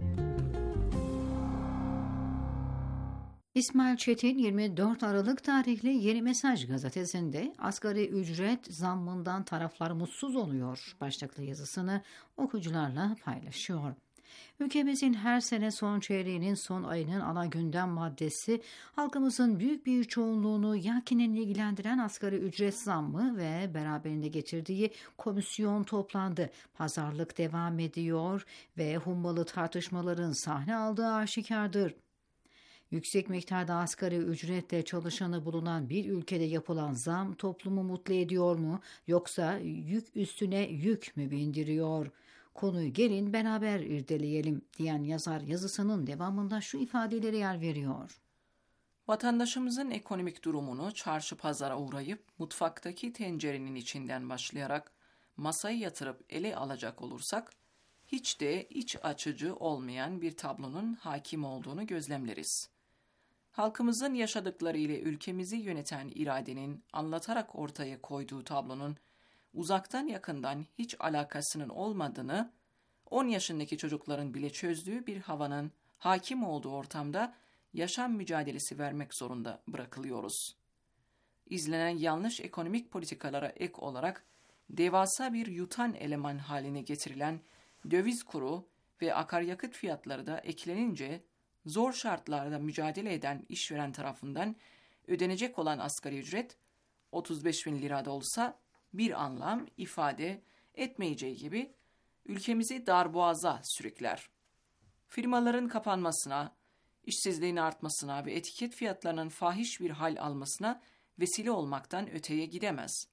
İsmail Çetin 24 Aralık tarihli Yeni Mesaj gazetesinde asgari ücret zammından taraflar mutsuz oluyor başlıklı yazısını okuyucularla paylaşıyor. Ülkemizin her sene son çeyreğinin son ayının ana gündem maddesi halkımızın büyük bir çoğunluğunu yakinen ilgilendiren asgari ücret zammı ve beraberinde getirdiği komisyon toplandı. Pazarlık devam ediyor ve hummalı tartışmaların sahne aldığı aşikardır. Yüksek miktarda asgari ücretle çalışanı bulunan bir ülkede yapılan zam toplumu mutlu ediyor mu yoksa yük üstüne yük mü bindiriyor? Konuyu gelin beraber irdeleyelim diyen yazar yazısının devamında şu ifadeleri yer veriyor. Vatandaşımızın ekonomik durumunu çarşı pazara uğrayıp mutfaktaki tencerenin içinden başlayarak masayı yatırıp ele alacak olursak hiç de iç açıcı olmayan bir tablonun hakim olduğunu gözlemleriz. Halkımızın yaşadıkları ile ülkemizi yöneten iradenin anlatarak ortaya koyduğu tablonun uzaktan yakından hiç alakasının olmadığını, 10 yaşındaki çocukların bile çözdüğü bir havanın hakim olduğu ortamda yaşam mücadelesi vermek zorunda bırakılıyoruz. İzlenen yanlış ekonomik politikalara ek olarak devasa bir yutan eleman haline getirilen döviz kuru ve akaryakıt fiyatları da eklenince zor şartlarda mücadele eden işveren tarafından ödenecek olan asgari ücret 35.000 lirada olsa bir anlam ifade etmeyeceği gibi ülkemizi darboğaza sürükler. Firmaların kapanmasına, işsizliğin artmasına ve etiket fiyatlarının fahiş bir hal almasına vesile olmaktan öteye gidemez.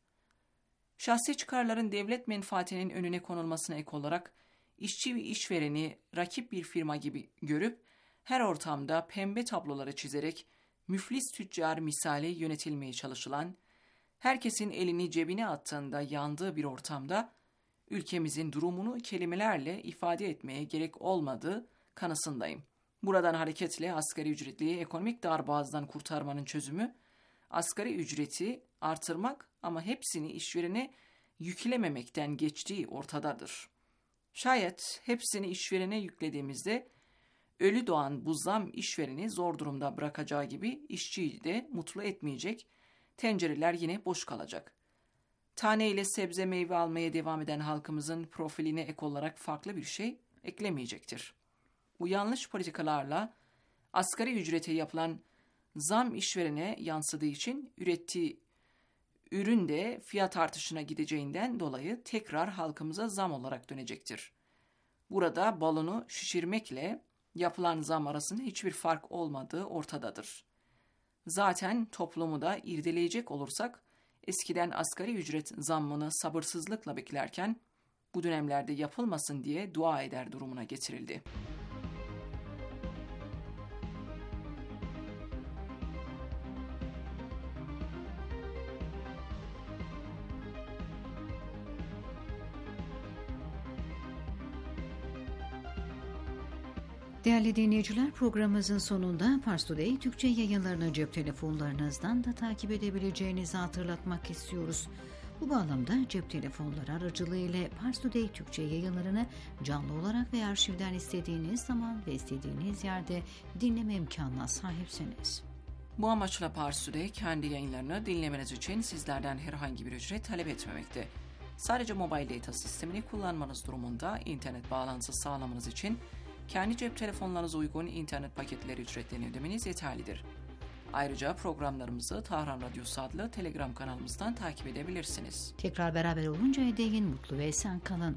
Şahsi çıkarların devlet menfaatinin önüne konulmasına ek olarak işçi ve işvereni rakip bir firma gibi görüp her ortamda pembe tabloları çizerek müflis tüccar misali yönetilmeye çalışılan, herkesin elini cebine attığında yandığı bir ortamda ülkemizin durumunu kelimelerle ifade etmeye gerek olmadığı kanısındayım. Buradan hareketle asgari ücretliyi ekonomik darboğazdan kurtarmanın çözümü, asgari ücreti artırmak ama hepsini işverene yüklememekten geçtiği ortadadır. Şayet hepsini işverene yüklediğimizde ölü doğan bu zam işvereni zor durumda bırakacağı gibi işçiyi de mutlu etmeyecek, tencereler yine boş kalacak. Tane ile sebze meyve almaya devam eden halkımızın profiline ek olarak farklı bir şey eklemeyecektir. Bu yanlış politikalarla asgari ücrete yapılan zam işverene yansıdığı için ürettiği ürün de fiyat artışına gideceğinden dolayı tekrar halkımıza zam olarak dönecektir. Burada balonu şişirmekle yapılan zam arasında hiçbir fark olmadığı ortadadır. Zaten toplumu da irdeleyecek olursak, eskiden asgari ücret zammını sabırsızlıkla beklerken bu dönemlerde yapılmasın diye dua eder durumuna getirildi. Değerli dinleyiciler, programımızın sonunda Pars Today Türkçe yayınlarını cep telefonlarınızdan da takip edebileceğinizi hatırlatmak istiyoruz. Bu bağlamda cep telefonları aracılığıyla Pars Today Türkçe yayınlarını canlı olarak ve arşivden istediğiniz zaman ve istediğiniz yerde dinleme imkanına sahipsiniz. Bu amaçla Pars Today kendi yayınlarını dinlemeniz için sizlerden herhangi bir ücret talep etmemekte. Sadece mobile data sistemini kullanmanız durumunda internet bağlantısı sağlamanız için kendi cep telefonlarınıza uygun internet paketleri ücretlerini ödemeniz yeterlidir. Ayrıca programlarımızı Tahran Radyosu adlı Telegram kanalımızdan takip edebilirsiniz. Tekrar beraber oluncaya değin mutlu ve esen kalın.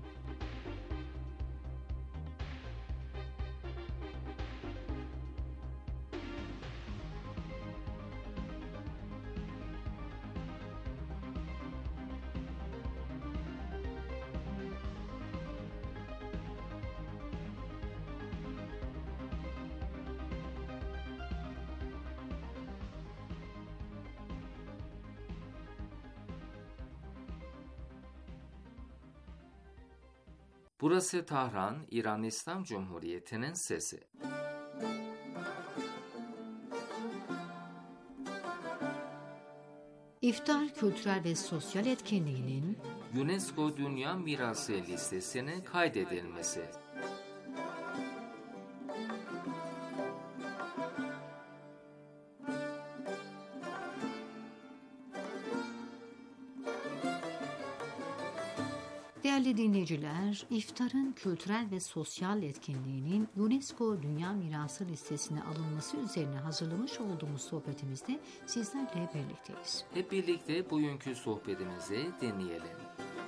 Burası Tahran, İran İslam Cumhuriyeti'nin sesi. İftar kültürel ve sosyal etkinliğinin UNESCO Dünya Mirası listesine kaydedilmesi. Değerli dinleyiciler, iftarın kültürel ve sosyal etkinliğinin UNESCO Dünya Mirası listesine alınması üzerine hazırlamış olduğumuz sohbetimizde sizlerle birlikteyiz. Hep birlikte bugünkü sohbetimizi dinleyelim.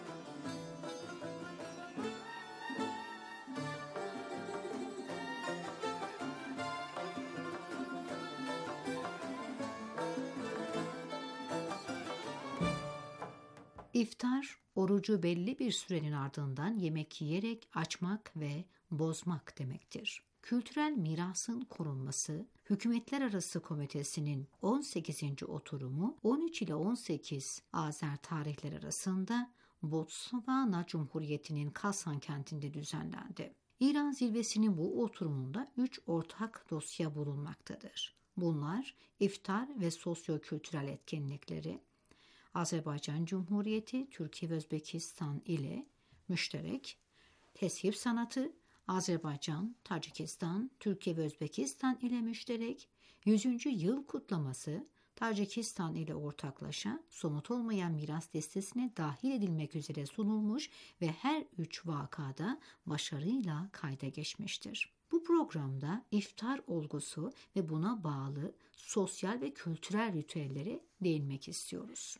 İftar, orucu belli bir sürenin ardından yemek yiyerek açmak ve bozmak demektir. Kültürel mirasın korunması, Hükümetler Arası Komitesi'nin 18. oturumu 13 ile 18 Azer tarihleri arasında Botswana Cumhuriyeti'nin Kasan kentinde düzenlendi. İran zirvesinin bu oturumunda 3 ortak dosya bulunmaktadır. Bunlar iftar ve sosyo-kültürel etkinlikleri, Azerbaycan Cumhuriyeti, Türkiye ve Özbekistan ile müşterek, teship sanatı, Azerbaycan, Tacikistan, Türkiye ve Özbekistan ile müşterek, 100. yıl kutlaması, Tacikistan ile ortaklaşa somut olmayan miras listesine dahil edilmek üzere sunulmuş ve her 3 vakada başarıyla kayda geçmiştir. Bu programda iftar olgusu ve buna bağlı sosyal ve kültürel ritüellere değinmek istiyoruz.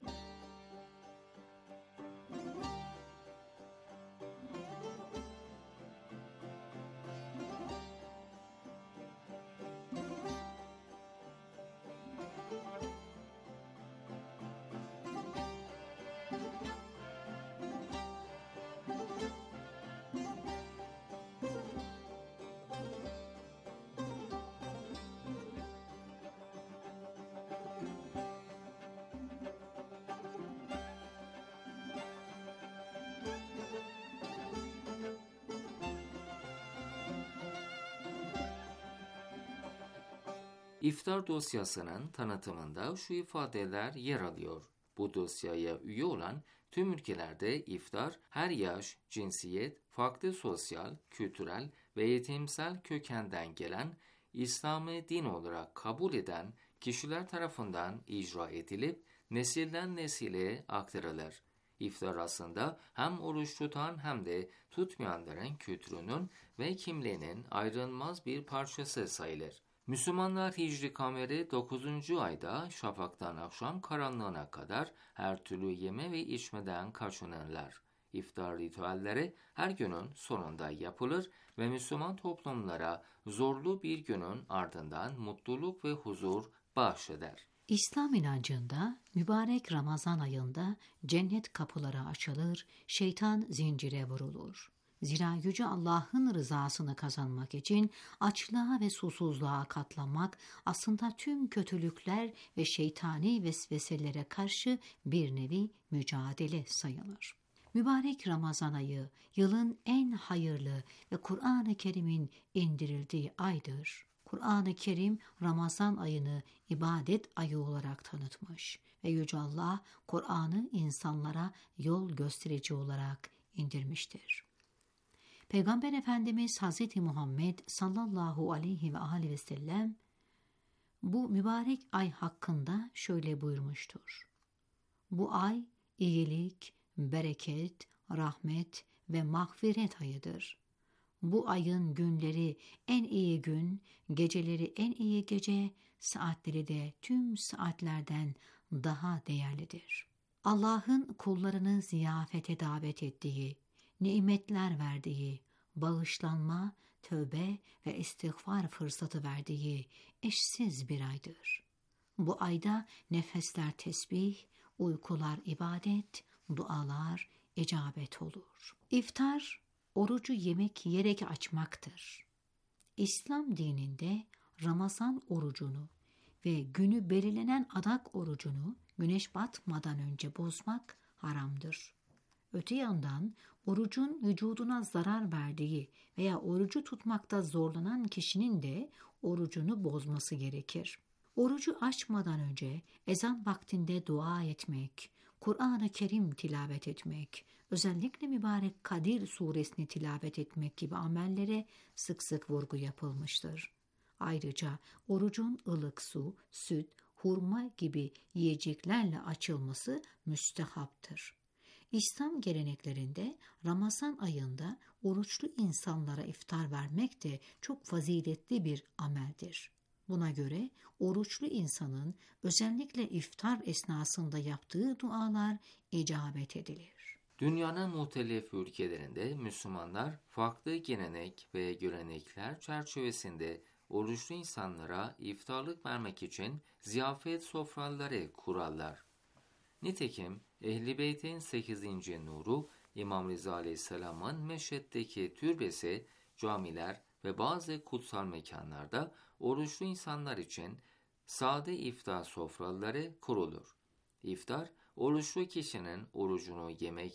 İftar dosyasının tanıtımında şu ifadeler yer alıyor. Bu dosyaya üye olan tüm ülkelerde iftar her yaş, cinsiyet, farklı sosyal, kültürel ve eğitimsel kökenden gelen, İslam'ı din olarak kabul eden kişiler tarafından icra edilip nesilden nesile aktarılır. İftar aslında hem oruç tutan hem de tutmayanların kültürünün ve kimliğinin ayrılmaz bir parçası sayılır. Müslümanlar Hicri kameri 9. ayda şafaktan akşam karanlığına kadar her türlü yeme ve içmeden kaçınırlar. İftar ritüelleri her günün sonunda yapılır ve Müslüman toplumlara zorlu bir günün ardından mutluluk ve huzur bahşeder. İslam inancında mübarek Ramazan ayında cennet kapıları açılır, şeytan zincire vurulur. Zira Yüce Allah'ın rızasını kazanmak için açlığa ve susuzluğa katlanmak aslında tüm kötülükler ve şeytani vesveselere karşı bir nevi mücadele sayılır. Mübarek Ramazan ayı yılın en hayırlı ve Kur'an-ı Kerim'in indirildiği aydır. Kur'an-ı Kerim Ramazan ayını ibadet ayı olarak tanıtmış ve Yüce Allah Kur'an'ı insanlara yol gösterici olarak indirmiştir. Peygamber Efendimiz Hz. Muhammed sallallahu aleyhi ve aleyhi ve sellem bu mübarek ay hakkında şöyle buyurmuştur. Bu ay iyilik, bereket, rahmet ve mağfiret ayıdır. Bu ayın günleri en iyi gün, geceleri en iyi gece, saatleri de tüm saatlerden daha değerlidir. Allah'ın kullarını ziyafete davet ettiği, nimetler verdiği, bağışlanma, tövbe ve istiğfar fırsatı verdiği eşsiz bir aydır. Bu ayda nefesler tesbih, uykular ibadet, dualar icabet olur. İftar, orucu yemek yiyerek açmaktır. İslam dininde Ramazan orucunu ve günü belirlenen adak orucunu güneş batmadan önce bozmak haramdır. Öte yandan orucun vücuduna zarar verdiği veya orucu tutmakta zorlanan kişinin de orucunu bozması gerekir. Orucu açmadan önce ezan vaktinde dua etmek, Kur'an-ı Kerim tilavet etmek, özellikle mübarek Kadir suresini tilavet etmek gibi amellere sık sık vurgu yapılmıştır. Ayrıca orucun ılık su, süt, hurma gibi yiyeceklerle açılması müstehaptır. İslam geleneklerinde Ramazan ayında oruçlu insanlara iftar vermek de çok faziletli bir ameldir. Buna göre oruçlu insanın özellikle iftar esnasında yaptığı dualar icabet edilir. Dünyanın muhtelif ülkelerinde Müslümanlar farklı gelenek ve görenekler çerçevesinde oruçlu insanlara iftarlık vermek için ziyafet sofraları kurarlar. Nitekim Ehl-i Beyt'in 8. nuru İmam Rıza Aleyhisselam'ın Meşhed'deki türbesi, camiler ve bazı kutsal mekanlarda oruçlu insanlar için sade iftar sofraları kurulur. İftar, oruçlu kişinin orucunu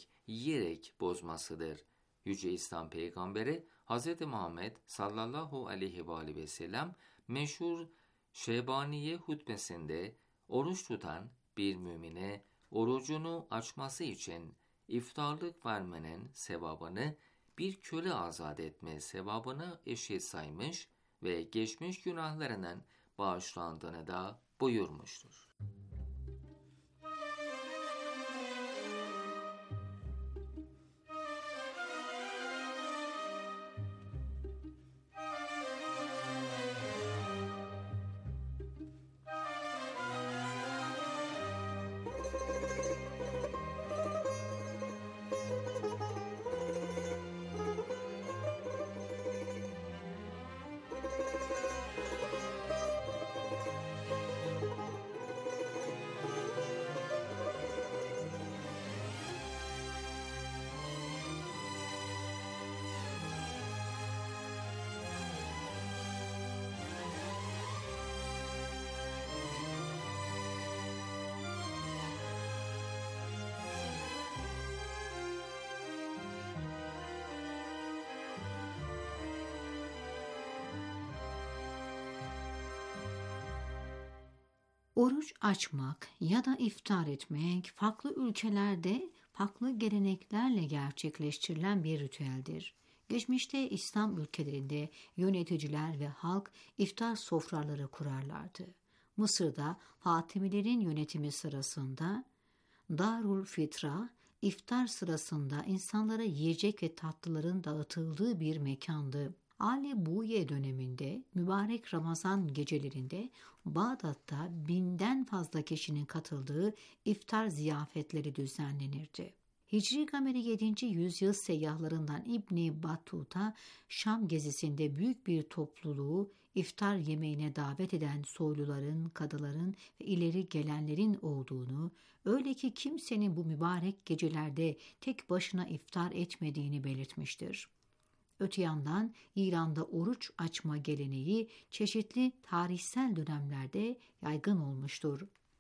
yiyerek bozmasıdır. Yüce İslam Peygamberi Hz. Muhammed sallallahu aleyhi ve sellem meşhur Şebaniye hutbesinde oruç tutan bir mümine orucunu açması için iftarlık vermenin sevabını bir köle azat etme sevabına eşit saymış ve geçmiş günahlarının bağışlandığını da buyurmuştur. Oruç açmak ya da iftar etmek farklı ülkelerde farklı geleneklerle gerçekleştirilen bir ritüeldir. Geçmişte İslam ülkelerinde yöneticiler ve halk iftar sofraları kurarlardı. Mısır'da Fatimilerin yönetimi sırasında Darul Fitra, iftar sırasında insanlara yiyecek ve tatlıların dağıtıldığı bir mekandı. Ali Buye döneminde mübarek Ramazan gecelerinde Bağdat'ta 1000'den fazla kişinin katıldığı iftar ziyafetleri düzenlenirdi. Hicri Gameri 7. yüzyıl seyyahlarından İbn Battuta, Şam gezisinde büyük bir topluluğu iftar yemeğine davet eden soyluların, kadıların ve ileri gelenlerin olduğunu, öyle ki kimsenin bu mübarek gecelerde tek başına iftar etmediğini belirtmiştir. Öte yandan İran'da oruç açma geleneği çeşitli tarihsel dönemlerde yaygın olmuştur.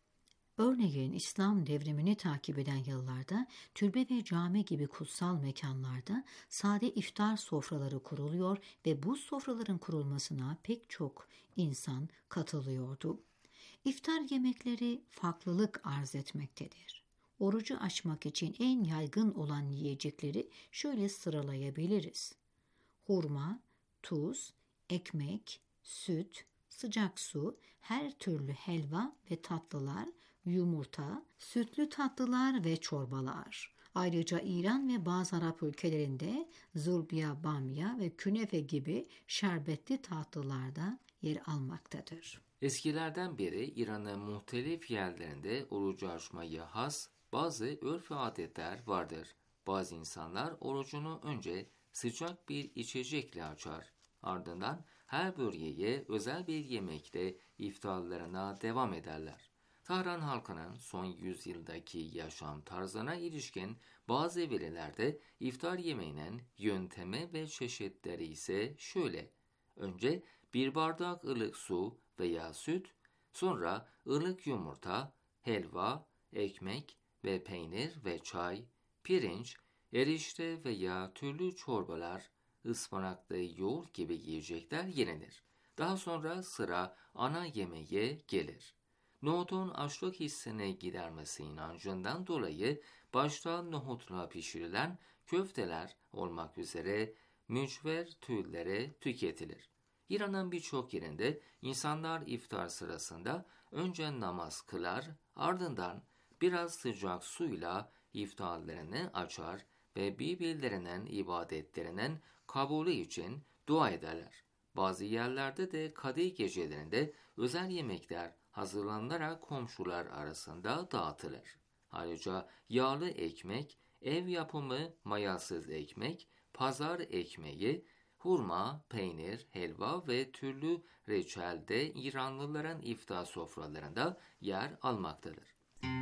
Örneğin İslam devrimini takip eden yıllarda türbe ve cami gibi kutsal mekanlarda sade iftar sofraları kuruluyor ve bu sofraların kurulmasına pek çok insan katılıyordu. İftar yemekleri farklılık arz etmektedir. Orucu açmak için en yaygın olan yiyecekleri şöyle sıralayabiliriz: hurma, tuz, ekmek, süt, sıcak su, her türlü helva ve tatlılar, yumurta, sütlü tatlılar ve çorbalar. Ayrıca İran ve bazı Arap ülkelerinde zulbiya, bamya ve künefe gibi şerbetli tatlılar da yer almaktadır. Eskilerden beri İran'ın muhtelif yerlerinde orucu açmaya has bazı örf ve adetler vardır. Bazı insanlar orucunu önce sıcak bir içecekle açar. Ardından her bölgeye özel bir yemekle iftarlarına devam ederler. Tahran halkının son yüzyıldaki yaşam tarzına ilişkin bazı verilerde iftar yemeğinin yöntemi ve çeşitleri ise şöyle: önce bir bardak ılık su veya süt, sonra ılık yumurta, helva, ekmek ve peynir ve çay, pirinç, erişte veya türlü çorbalar, ıspanaklı yoğurt gibi yiyecekler yenilir. Daha sonra sıra ana yemeğe gelir. Nohutun açlık hissini gidermesi inancından dolayı başta nohutla pişirilen köfteler olmak üzere mücver türleri tüketilir. İran'ın birçok yerinde insanlar iftar sırasında önce namaz kılar, ardından biraz sıcak suyla iftarlarını açar ve birbirlerinin ibadetlerinin kabulü için dua ederler. Bazı yerlerde de Kadir gecelerinde özel yemekler hazırlanarak komşular arasında dağıtılır. Ayrıca yağlı ekmek, ev yapımı mayasız ekmek, pazar ekmeği, hurma, peynir, helva ve türlü reçel de İranlıların iftar sofralarında yer almaktadır.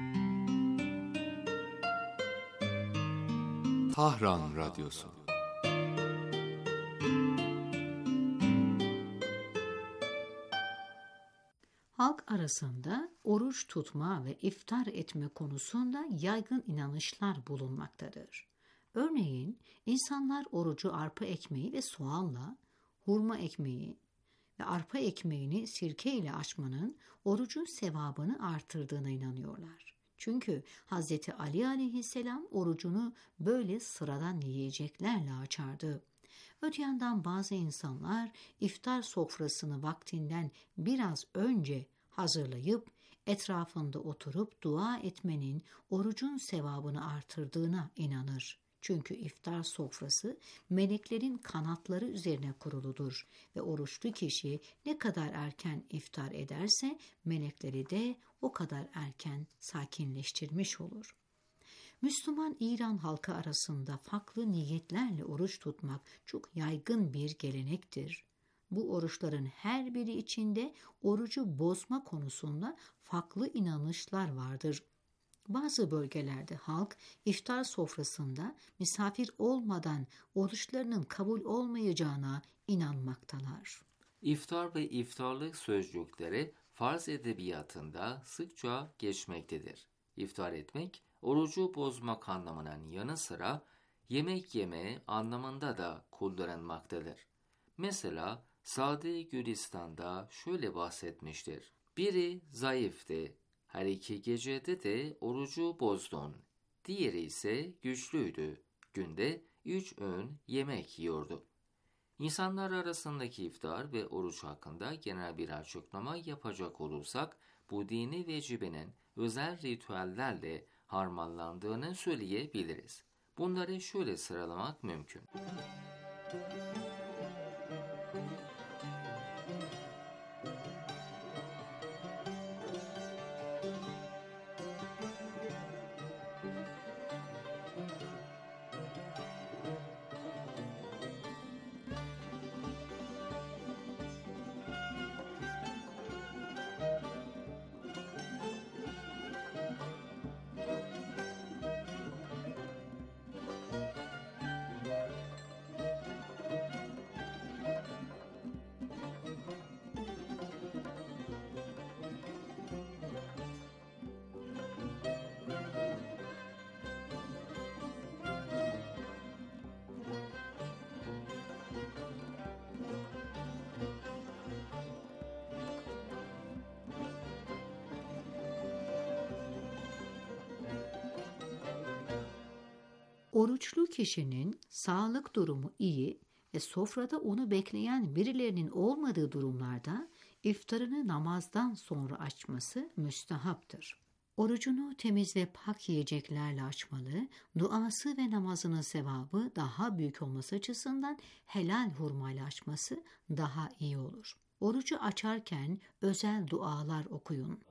Tahran Radyosu. Halk arasında oruç tutma ve iftar etme konusunda yaygın inanışlar bulunmaktadır. Örneğin insanlar orucu arpa ekmeği ve soğanla, hurma ekmeği ve arpa ekmeğini sirke ile açmanın orucun sevabını artırdığına inanıyorlar. Çünkü Hz. Ali aleyhisselam orucunu böyle sıradan yiyeceklerle açardı. Öte yandan bazı insanlar iftar sofrasını vaktinden biraz önce hazırlayıp etrafında oturup dua etmenin orucun sevabını artırdığına inanır. Çünkü iftar sofrası meleklerin kanatları üzerine kuruludur ve oruçlu kişi ne kadar erken iftar ederse melekleri de o kadar erken sakinleştirmiş olur. Müslüman İran halkı arasında farklı niyetlerle oruç tutmak çok yaygın bir gelenektir. Bu oruçların her biri içinde orucu bozma konusunda farklı inanışlar vardır. Bazı bölgelerde halk iftar sofrasında misafir olmadan oruçlarının kabul olmayacağına inanmaktalar. İftar ve iftarlık sözcükleri Fars edebiyatında sıkça geçmektedir. İftar etmek, orucu bozmak anlamının yanı sıra yemek yeme anlamında da kullanılmaktadır. Mesela Sade Gülistan'da şöyle bahsetmiştir: Biri zayıftı. Her iki gecede de orucu bozdun. Diğeri ise güçlüydü. Günde 3 öğün yemek yiyordu. İnsanlar arasındaki iftar ve oruç hakkında genel bir açıklama yapacak olursak, bu dini vecibenin özel ritüellerle harmanlandığını söyleyebiliriz. Bunları şöyle sıralamak mümkün. Oruçlu kişinin sağlık durumu iyi ve sofrada onu bekleyen birilerinin olmadığı durumlarda iftarını namazdan sonra açması müstehaptır. Orucunu temiz ve pak yiyeceklerle açmalı, duası ve namazının sevabı daha büyük olması açısından helal hurmayla açması daha iyi olur. Orucu açarken özel dualar okuyun.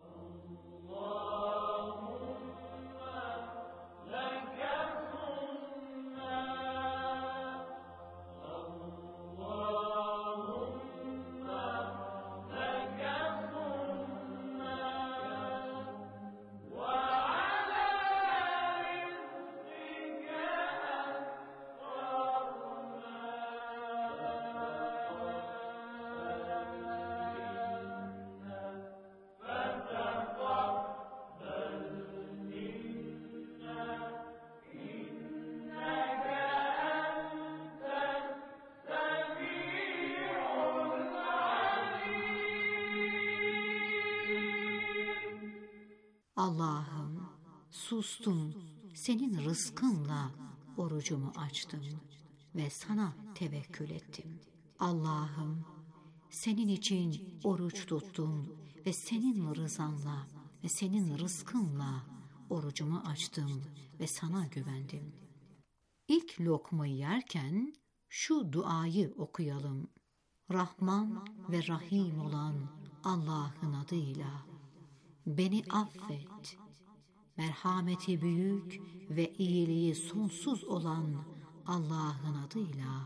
Allah'ım, sustum, senin rızkınla orucumu açtım ve sana tevekkül ettim. Allah'ım, senin için oruç tuttum ve senin rızanla ve senin rızkınla orucumu açtım ve sana güvendim. İlk lokmayı yerken şu duayı okuyalım. Rahman ve Rahim olan Allah'ın adıyla. Beni affet, merhameti büyük ve iyiliği sonsuz olan Allah'ın adıyla.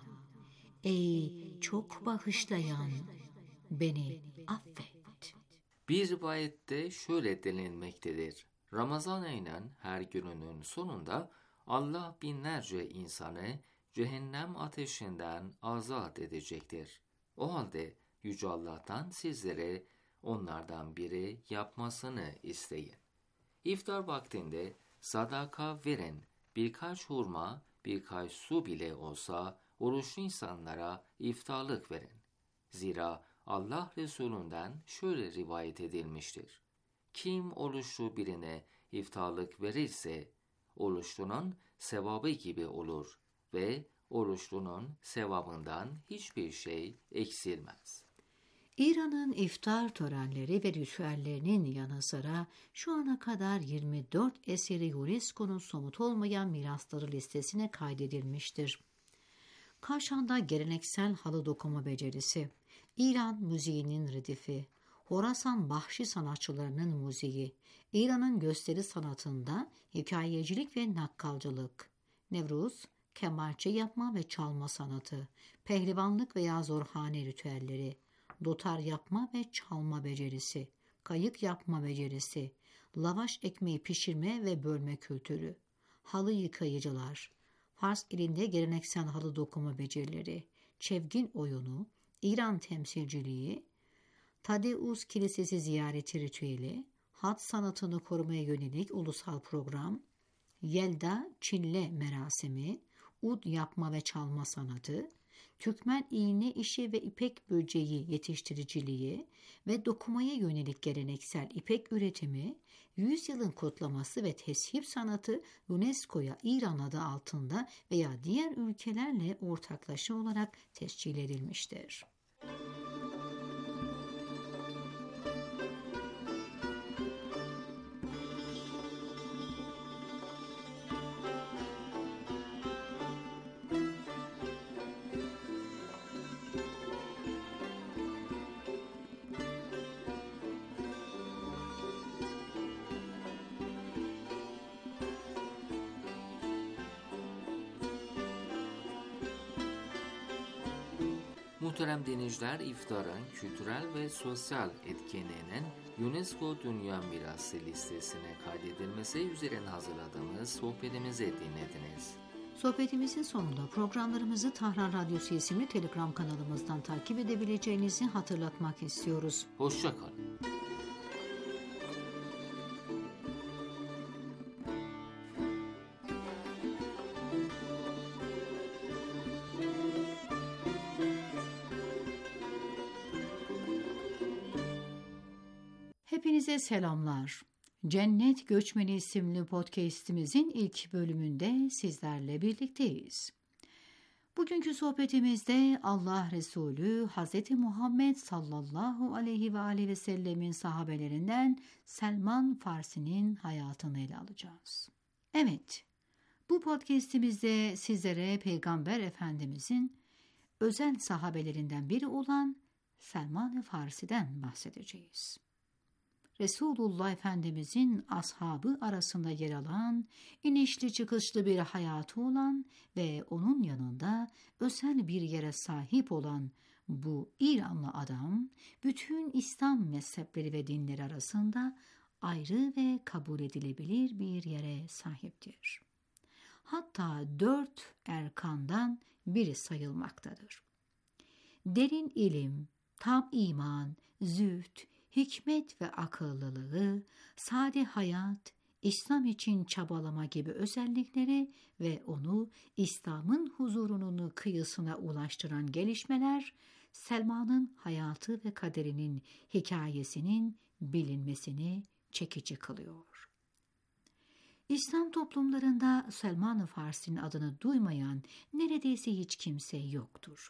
Ey çok bağışlayan, beni affet. Bir rivayette şöyle denilmektedir. Ramazan ayının her gününün sonunda Allah binlerce insanı cehennem ateşinden azat edecektir. O halde Yüce Allah'tan sizlere onlardan biri yapmasını isteyin. İftar vaktinde sadaka verin, birkaç hurma, birkaç su bile olsa oruçlu insanlara iftarlık verin. Zira Allah Resulü'nden şöyle rivayet edilmiştir. Kim oruçlu birine iftarlık verirse, oruçlunun sevabı gibi olur ve oruçlunun sevabından hiçbir şey eksilmez. İran'ın iftar törenleri ve ritüellerinin yanı sıra şu ana kadar 24 eseri UNESCO'nun somut olmayan mirasları listesine kaydedilmiştir. Kaşan'da geleneksel halı dokuma becerisi, İran müziğinin redifi, Horasan Bahşi sanatçılarının müziği, İran'ın gösteri sanatında hikayecilik ve nakkalcılık, Nevruz, kemançe yapma ve çalma sanatı, pehlivanlık veya zorhane ritüelleri, dotar yapma ve çalma becerisi, kayık yapma becerisi, lavaş ekmeği pişirme ve bölme kültürü, halı yıkayıcılar, Fars ilinde geleneksel halı dokuma becerileri, çevgin oyunu, İran temsilciliği, Tadeus Kilisesi ziyareti ritüeli, hat sanatını korumaya yönelik ulusal program, Yelda Çille merasimi, ud yapma ve çalma sanatı, Türkmen iğne işi ve ipek böceği yetiştiriciliği ve dokumaya yönelik geleneksel ipek üretimi, 100 yılın kutlaması ve teship sanatı UNESCO'ya İran adı altında veya diğer ülkelerle ortaklaşa olarak tescil edilmiştir. Muhterem dinleyiciler, iftarın kültürel ve sosyal etkinliğinin UNESCO Dünya Mirası listesine kaydedilmesi üzerine hazırladığımız sohbetimizi dinlediniz. Sohbetimizin sonunda programlarımızı Tahran Radyosu isimli Telegram kanalımızdan takip edebileceğinizi hatırlatmak istiyoruz. Hoşça kalın. Hepinize selamlar. Cennet Göçmeni isimli podcast'imizin ilk bölümünde sizlerle birlikteyiz. Bugünkü sohbetimizde Allah Resulü Hz. Muhammed sallallahu aleyhi ve sellemin sahabelerinden Selman Farsi'nin hayatını ele alacağız. Evet, bu podcast'imizde sizlere Peygamber Efendimizin özel sahabelerinden biri olan Selman Farsi'den bahsedeceğiz. Resulullah Efendimizin ashabı arasında yer alan, inişli çıkışlı bir hayatı olan ve onun yanında özel bir yere sahip olan bu İranlı adam, bütün İslam mezhepleri ve dinleri arasında ayrı ve kabul edilebilir bir yere sahiptir. Hatta 4 erkandan biri sayılmaktadır. Derin ilim, tam iman, zühd, hikmet ve akıllılığı, sade hayat, İslam için çabalama gibi özellikleri ve onu İslam'ın huzurunun kıyısına ulaştıran gelişmeler, Selman'ın hayatı ve kaderinin hikayesinin bilinmesini çekici kılıyor. İslam toplumlarında Selman-ı Farsi'nin adını duymayan neredeyse hiç kimse yoktur.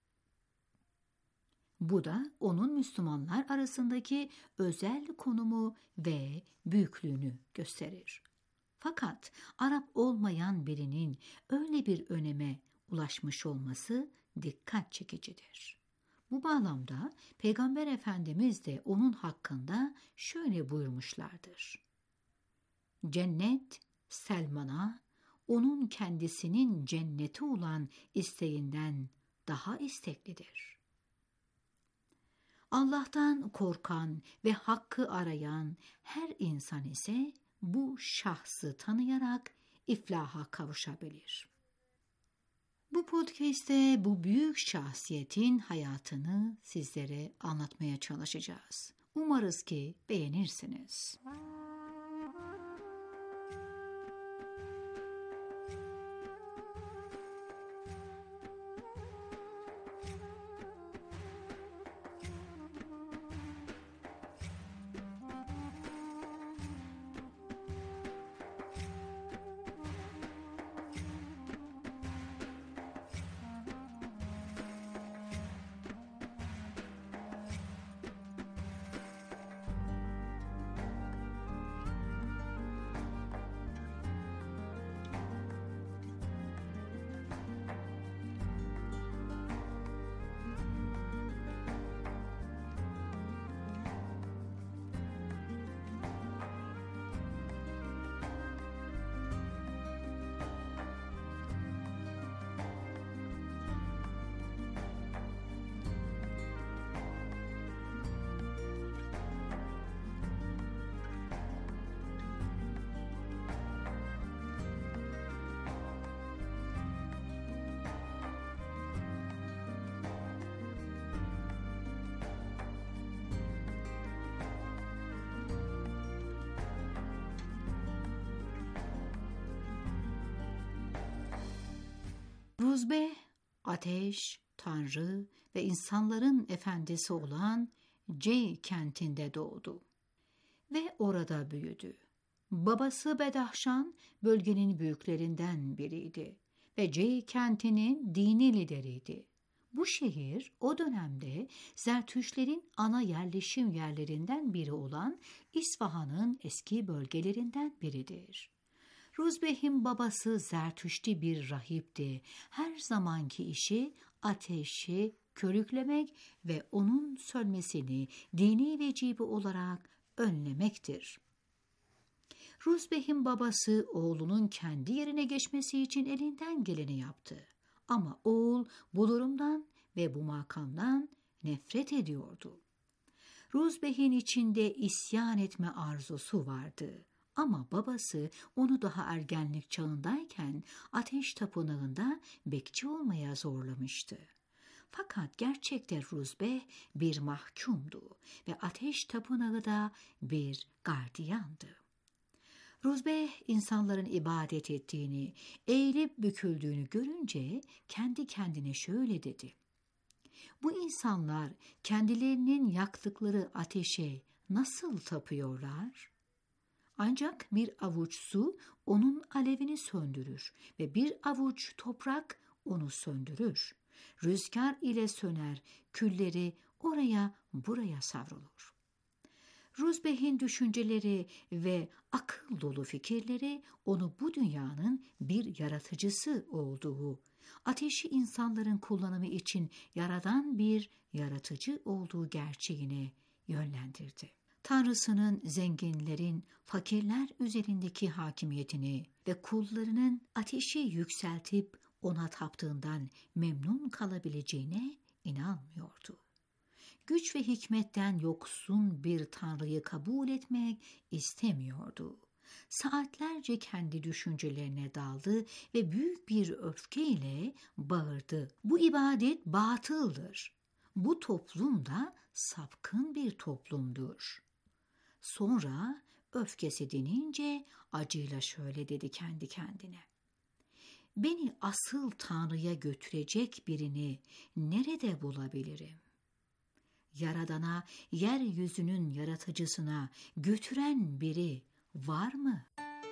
Bu da onun Müslümanlar arasındaki özel konumu ve büyüklüğünü gösterir. Fakat Arap olmayan birinin öyle bir öneme ulaşmış olması dikkat çekicidir. Bu bağlamda Peygamber Efendimiz de onun hakkında şöyle buyurmuşlardır. Cennet Selman'a onun kendisinin cenneti olan isteğinden daha isteklidir. Allah'tan korkan ve hakkı arayan her insan ise bu şahsı tanıyarak iflaha kavuşabilir. Bu podcast'te bu büyük şahsiyetin hayatını sizlere anlatmaya çalışacağız. Umarız ki beğenirsiniz. Ruzbe Ateş, Tanrı ve insanların efendisi olan Cey kentinde doğdu ve orada büyüdü. Babası Bedahşan bölgenin büyüklerinden biriydi ve Cey kentinin dini lideriydi. Bu şehir o dönemde Zertüşlerin ana yerleşim yerlerinden biri olan İsfahan'ın eski bölgelerinden biridir. Ruzbeh'in babası Zertüşti bir rahipti. Her zamanki işi ateşi körüklemek ve onun sönmesini dini vecibe olarak önlemektir. Ruzbeh'in babası oğlunun kendi yerine geçmesi için elinden geleni yaptı. Ama oğul bu durumdan ve bu makamdan nefret ediyordu. Ruzbeh'in içinde isyan etme arzusu vardı. Ama babası onu daha ergenlik çağındayken ateş tapınağında bekçi olmaya zorlamıştı. Fakat gerçekte Ruzbeh bir mahkumdu ve ateş tapınağı da bir gardiyandı. Ruzbeh insanların ibadet ettiğini, eğilip büküldüğünü görünce kendi kendine şöyle dedi: Bu insanlar kendilerinin yaktıkları ateşe nasıl tapıyorlar? Ancak bir avuç su onun alevini söndürür ve bir avuç toprak onu söndürür. Rüzgar ile söner, külleri oraya buraya savrulur. Ruzbeh'in düşünceleri ve akıl dolu fikirleri onu bu dünyanın bir yaratıcısı olduğu, ateşi insanların kullanımı için yaradan bir yaratıcı olduğu gerçeğine yönlendirdi. Tanrısının zenginlerin fakirler üzerindeki hakimiyetini ve kullarının ateşi yükseltip ona taptığından memnun kalabileceğine inanmıyordu. Güç ve hikmetten yoksun bir Tanrı'yı kabul etmek istemiyordu. Saatlerce kendi düşüncelerine daldı ve büyük bir öfkeyle bağırdı: Bu ibadet batıldır. Bu toplum da sapkın bir toplumdur. Sonra öfkesi dinince acıyla şöyle dedi kendi kendine: Beni asıl Tanrı'ya götürecek birini nerede bulabilirim? Yaradana, yeryüzünün yaratıcısına götüren biri var mı?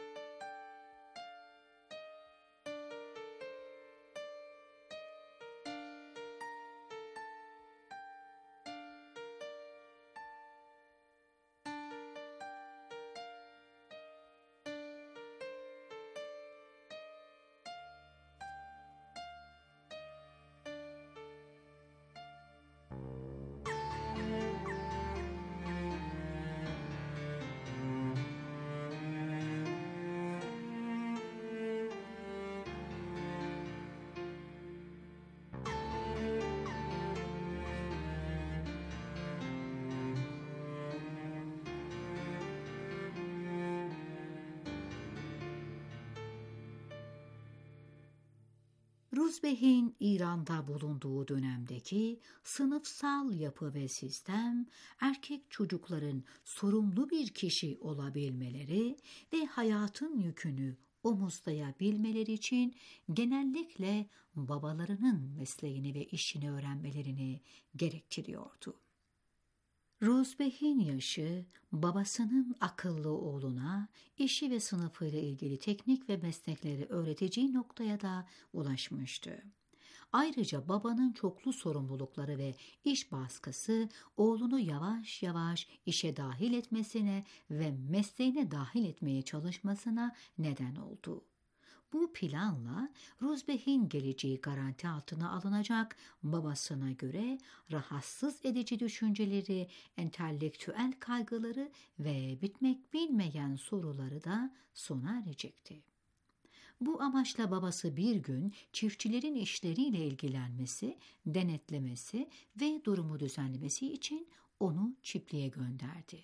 Ruzbeh'in İran'da bulunduğu dönemdeki sınıfsal yapı ve sistem, erkek çocukların sorumlu bir kişi olabilmeleri ve hayatın yükünü omuzlayabilmeleri için genellikle babalarının mesleğini ve işini öğrenmelerini gerektiriyordu. Ruzbeh'in yaşı, babasının akıllı oğluna işi ve sınıfıyla ilgili teknik ve meslekleri öğreteceği noktaya da ulaşmıştı. Ayrıca babanın çoklu sorumlulukları ve iş baskısı oğlunu yavaş yavaş işe dahil etmesine ve mesleğine dahil etmeye çalışmasına neden oldu. Bu planla Ruzbeh'in geleceği garanti altına alınacak, babasına göre rahatsız edici düşünceleri, entelektüel kaygıları ve bitmek bilmeyen soruları da sona erecekti. Bu amaçla babası bir gün çiftçilerin işleriyle ilgilenmesi, denetlemesi ve durumu düzenlemesi için onu çiftliğe gönderdi.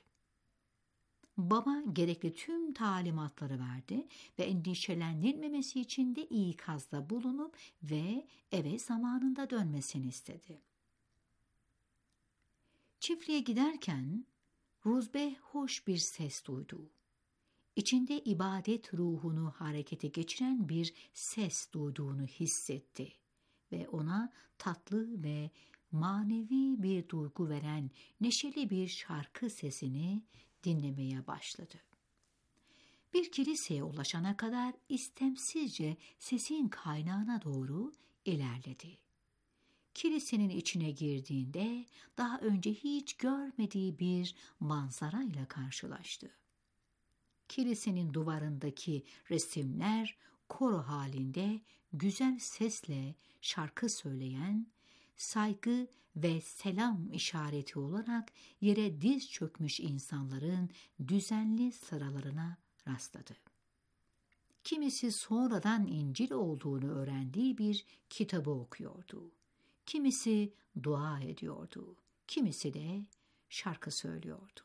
Baba gerekli tüm talimatları verdi ve endişelendirilmemesi için de ikazda bulunup ve eve zamanında dönmesini istedi. Çiftliğe giderken Ruzbeh hoş bir ses duydu. İçinde ibadet ruhunu harekete geçiren bir ses duyduğunu hissetti ve ona tatlı ve manevi bir duygu veren neşeli bir şarkı sesini dinlemeye başladı. Bir kiliseye ulaşana kadar istemsizce sesin kaynağına doğru ilerledi. Kilisenin içine girdiğinde daha önce hiç görmediği bir manzarayla karşılaştı. Kilisenin duvarındaki resimler koro halinde güzel sesle şarkı söyleyen, saygı ve selam işareti olarak yere diz çökmüş insanların düzenli sıralarına rastladı. Kimisi sonradan İncil olduğunu öğrendiği bir kitabı okuyordu. Kimisi dua ediyordu. Kimisi de şarkı söylüyordu.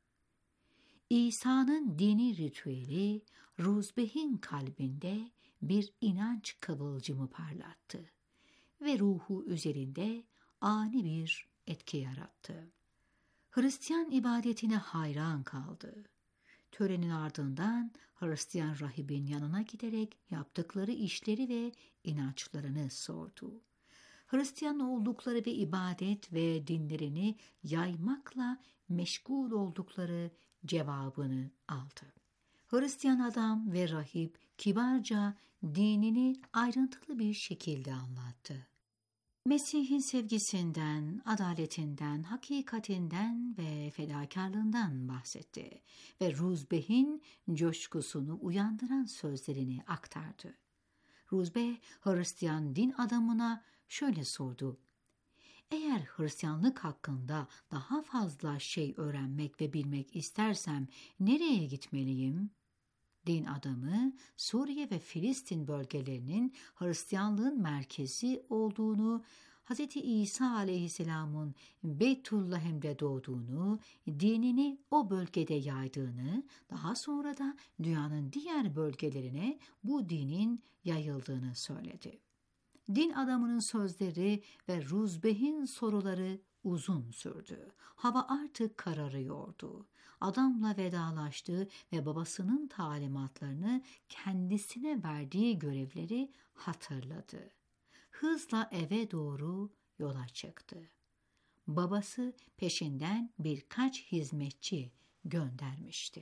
İsa'nın dini ritüeli Ruzbeh'in kalbinde bir inanç kıvılcımı parlattı ve ruhu üzerinde ani bir etki yarattı. Hristiyan ibadetine hayran kaldı. Törenin ardından Hristiyan rahibin yanına giderek yaptıkları işleri ve inançlarını sordu. Hristiyan oldukları ve ibadet ve dinlerini yaymakla meşgul oldukları cevabını aldı. Hristiyan adam ve rahip kibarca dinini ayrıntılı bir şekilde anlattı. Mesih'in sevgisinden, adaletinden, hakikatinden ve fedakarlığından bahsetti ve Ruzbeh'in coşkusunu uyandıran sözlerini aktardı. Ruzbeh, Hristiyan din adamına şöyle sordu: "Eğer Hristiyanlık hakkında daha fazla şey öğrenmek ve bilmek istersem nereye gitmeliyim?" Din adamı, Suriye ve Filistin bölgelerinin Hristiyanlığın merkezi olduğunu, Hz. İsa aleyhisselamın Beytüllahim'de doğduğunu, dinini o bölgede yaydığını, daha sonra da dünyanın diğer bölgelerine bu dinin yayıldığını söyledi. Din adamının sözleri ve Ruzbeh'in soruları uzun sürdü. Hava artık kararıyordu. Adamla vedalaştı ve babasının talimatlarını, kendisine verdiği görevleri hatırladı. Hızla eve doğru yola çıktı. Babası peşinden birkaç hizmetçi göndermişti.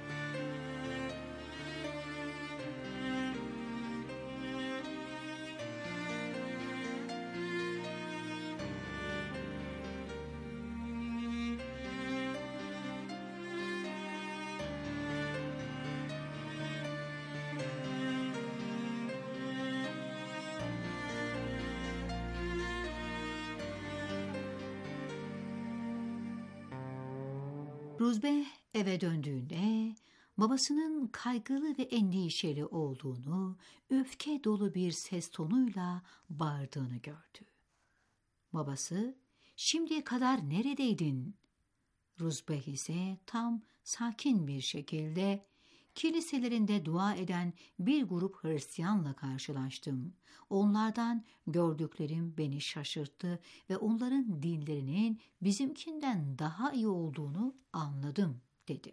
Ruzbeh eve döndüğünde babasının kaygılı ve endişeli olduğunu, öfke dolu bir ses tonuyla bağırdığını gördü. Babası, "Şimdiye kadar neredeydin?" Ruzbeh ise tam sakin bir şekilde, "Kiliselerinde dua eden bir grup Hristiyanla karşılaştım. Onlardan gördüklerim beni şaşırttı ve onların dinlerinin bizimkinden daha iyi olduğunu anladım," dedi.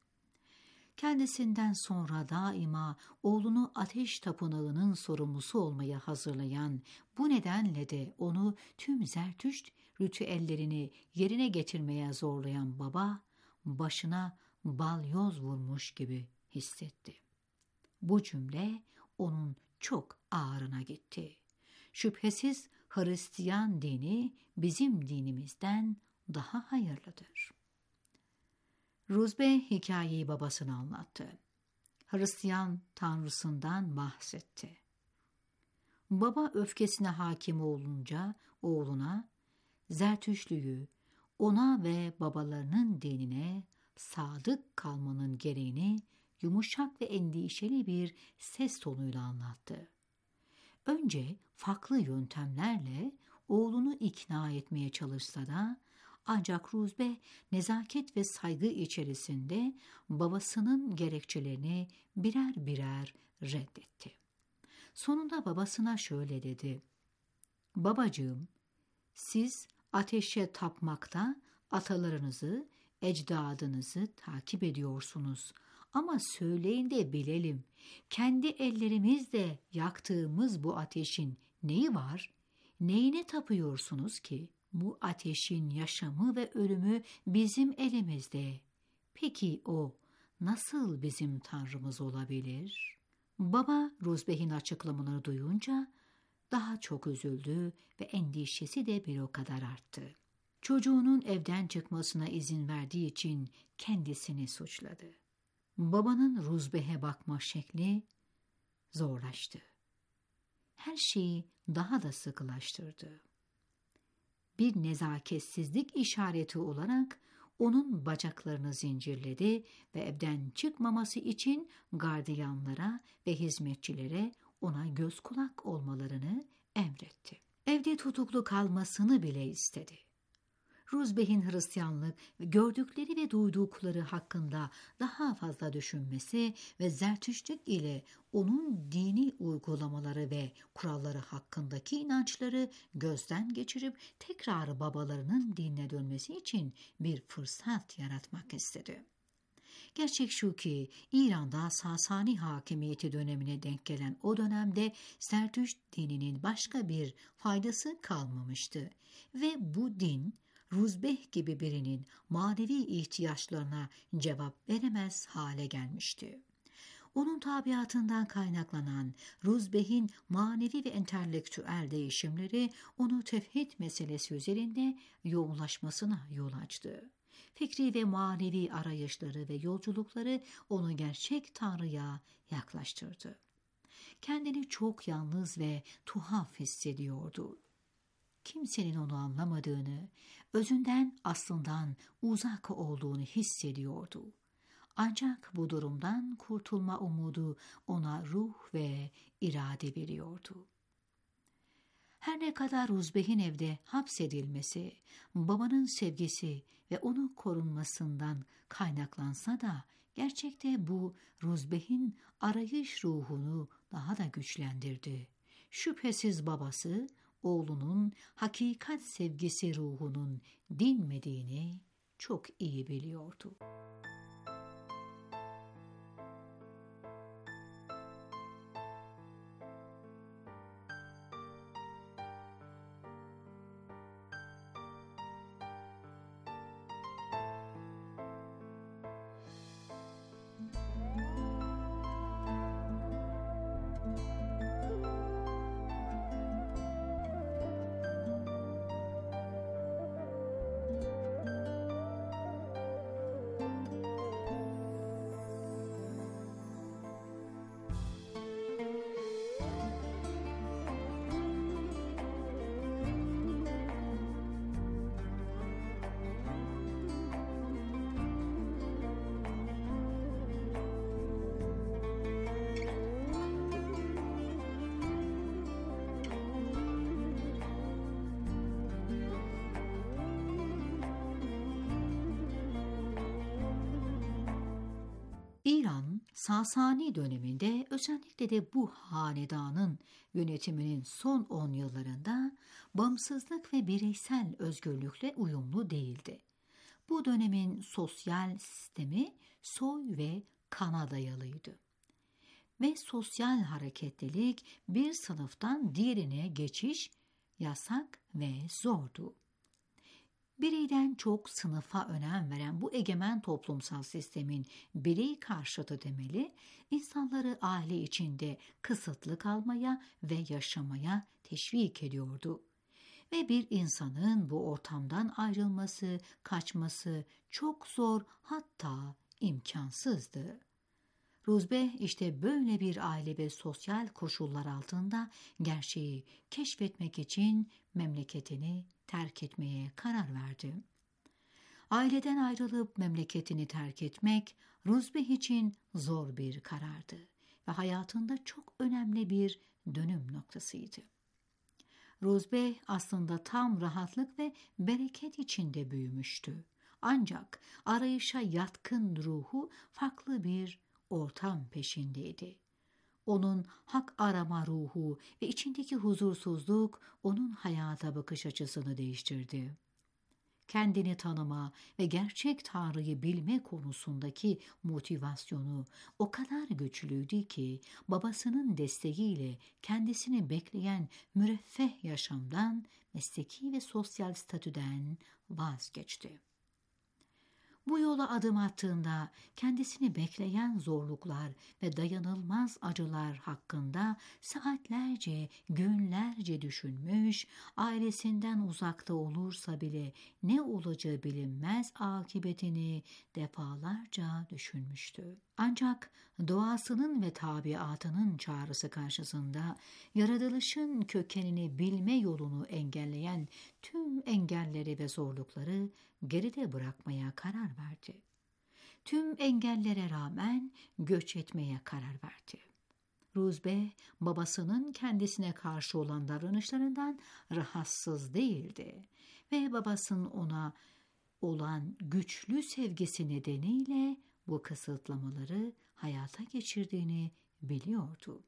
Kendisinden sonra daima oğlunu ateş tapınağının sorumlusu olmaya hazırlayan, bu nedenle de onu tüm Zertüşt ritüellerini yerine getirmeye zorlayan baba, başına balyoz vurmuş gibi hissetti. Bu cümle onun çok ağrına gitti. Şüphesiz Hristiyan dini bizim dinimizden daha hayırlıdır. Ruzbeh hikayeyi babasına anlattı. Hristiyan tanrısından bahsetti. Baba öfkesine hakim olunca oğluna Zertüştlüğü, ona ve babalarının dinine sadık kalmanın gereğini yumuşak ve endişeli bir ses tonuyla anlattı. Önce farklı yöntemlerle oğlunu ikna etmeye çalışsa da, ancak Ruzbeh nezaket ve saygı içerisinde babasının gerekçelerini birer birer reddetti. Sonunda babasına şöyle dedi: "Babacığım, siz ateşe tapmakta atalarınızı, ecdadınızı takip ediyorsunuz. Ama söyleyin de bilelim, kendi ellerimizle yaktığımız bu ateşin neyi var? neyine tapıyorsunuz ki? Bu ateşin yaşamı ve ölümü bizim elimizde. Peki o nasıl bizim Tanrımız olabilir? Baba Ruzbeh'in açıklamaları duyunca daha çok üzüldü ve endişesi de bir o kadar arttı. Çocuğunun evden çıkmasına izin verdiği için kendisini suçladı. Babanın Ruzbeh'e bakma şekli zorlaştı. Her şeyi daha da sıkılaştırdı. Bir nezaketsizlik işareti olarak onun bacaklarını zincirledi ve evden çıkmaması için gardiyanlara ve hizmetçilere ona göz kulak olmalarını emretti. Evde tutuklu kalmasını bile istedi. Ruzbeh'in Hristiyanlık ve gördükleri ve duydukları hakkında daha fazla düşünmesi ve Zertüştlük ile onun dini uygulamaları ve kuralları hakkındaki inançları gözden geçirip tekrar babalarının dinine dönmesi için bir fırsat yaratmak istedi. Gerçek şu ki İran'da Sasani hakimiyeti dönemine denk gelen o dönemde Zertüşt dininin başka bir faydası kalmamıştı ve bu din Ruzbeh gibi birinin manevi ihtiyaçlarına cevap veremez hale gelmişti. Onun tabiatından kaynaklanan Ruzbeh'in manevi ve entelektüel değişimleri onu tevhid meselesi üzerinde yoğunlaşmasına yol açtı. Fikri ve manevi arayışları ve yolculukları onu gerçek Tanrı'ya yaklaştırdı. Kendini çok yalnız ve tuhaf hissediyordu. Kimsenin onu anlamadığını, özünden aslından uzak olduğunu hissediyordu. Ancak bu durumdan kurtulma umudu ona ruh ve irade veriyordu. Her ne kadar Ruzbeh'in evde hapsedilmesi, babanın sevgisi ve onu korunmasından kaynaklansa da, gerçekte bu Ruzbeh'in arayış ruhunu daha da güçlendirdi. Şüphesiz babası, oğlunun hakikat sevgisi ruhunun dinmediğini çok iyi biliyordu. İran, Sasani döneminde özellikle de bu hanedanın yönetiminin son 10 yıllarında bağımsızlık ve bireysel özgürlükle uyumlu değildi. Bu dönemin sosyal sistemi soy ve kana dayalıydı. Ve sosyal hareketlilik bir sınıftan diğerine geçiş yasak ve zordu. Bireyden çok sınıfa önem veren bu egemen toplumsal sistemin birey karşıtı temeli, insanları aile içinde kısıtlı kalmaya ve yaşamaya teşvik ediyordu. Ve bir insanın bu ortamdan ayrılması, kaçması çok zor, hatta imkansızdı. Ruzbeh işte böyle bir aile ve sosyal koşullar altında gerçeği keşfetmek için memleketini terk etmeye karar verdi. Aileden ayrılıp memleketini terk etmek Ruzbeh için zor bir karardı ve hayatında çok önemli bir dönüm noktasıydı. Ruzbeh aslında tam rahatlık ve bereket içinde büyümüştü. Ancak arayışa yatkın ruhu farklı bir ortam peşindeydi. Onun hak arama ruhu ve içindeki huzursuzluk onun hayata bakış açısını değiştirdi. kendini tanıma ve gerçek Tanrı'yı bilme konusundaki motivasyonu o kadar güçlüydü ki babasının desteğiyle kendisini bekleyen müreffeh yaşamdan, mesleki ve sosyal statüden vazgeçti. Bu yola adım attığında kendisini bekleyen zorluklar ve dayanılmaz acılar hakkında saatlerce, günlerce düşünmüş, ailesinden uzakta olursa bile ne olacağı bilinmez akıbetini defalarca düşünmüştü. Ancak doğasının ve tabiatının çağrısı karşısında yaratılışın kökenini bilme yolunu engelleyen tüm engelleri ve zorlukları geride bırakmaya karar verdi. Tüm engellere rağmen göç etmeye karar verdi. Ruzbeh, babasının kendisine karşı olan davranışlarından rahatsız değildi ve babasının ona olan güçlü sevgisi nedeniyle bu kısıtlamaları hayata geçirdiğini biliyordu.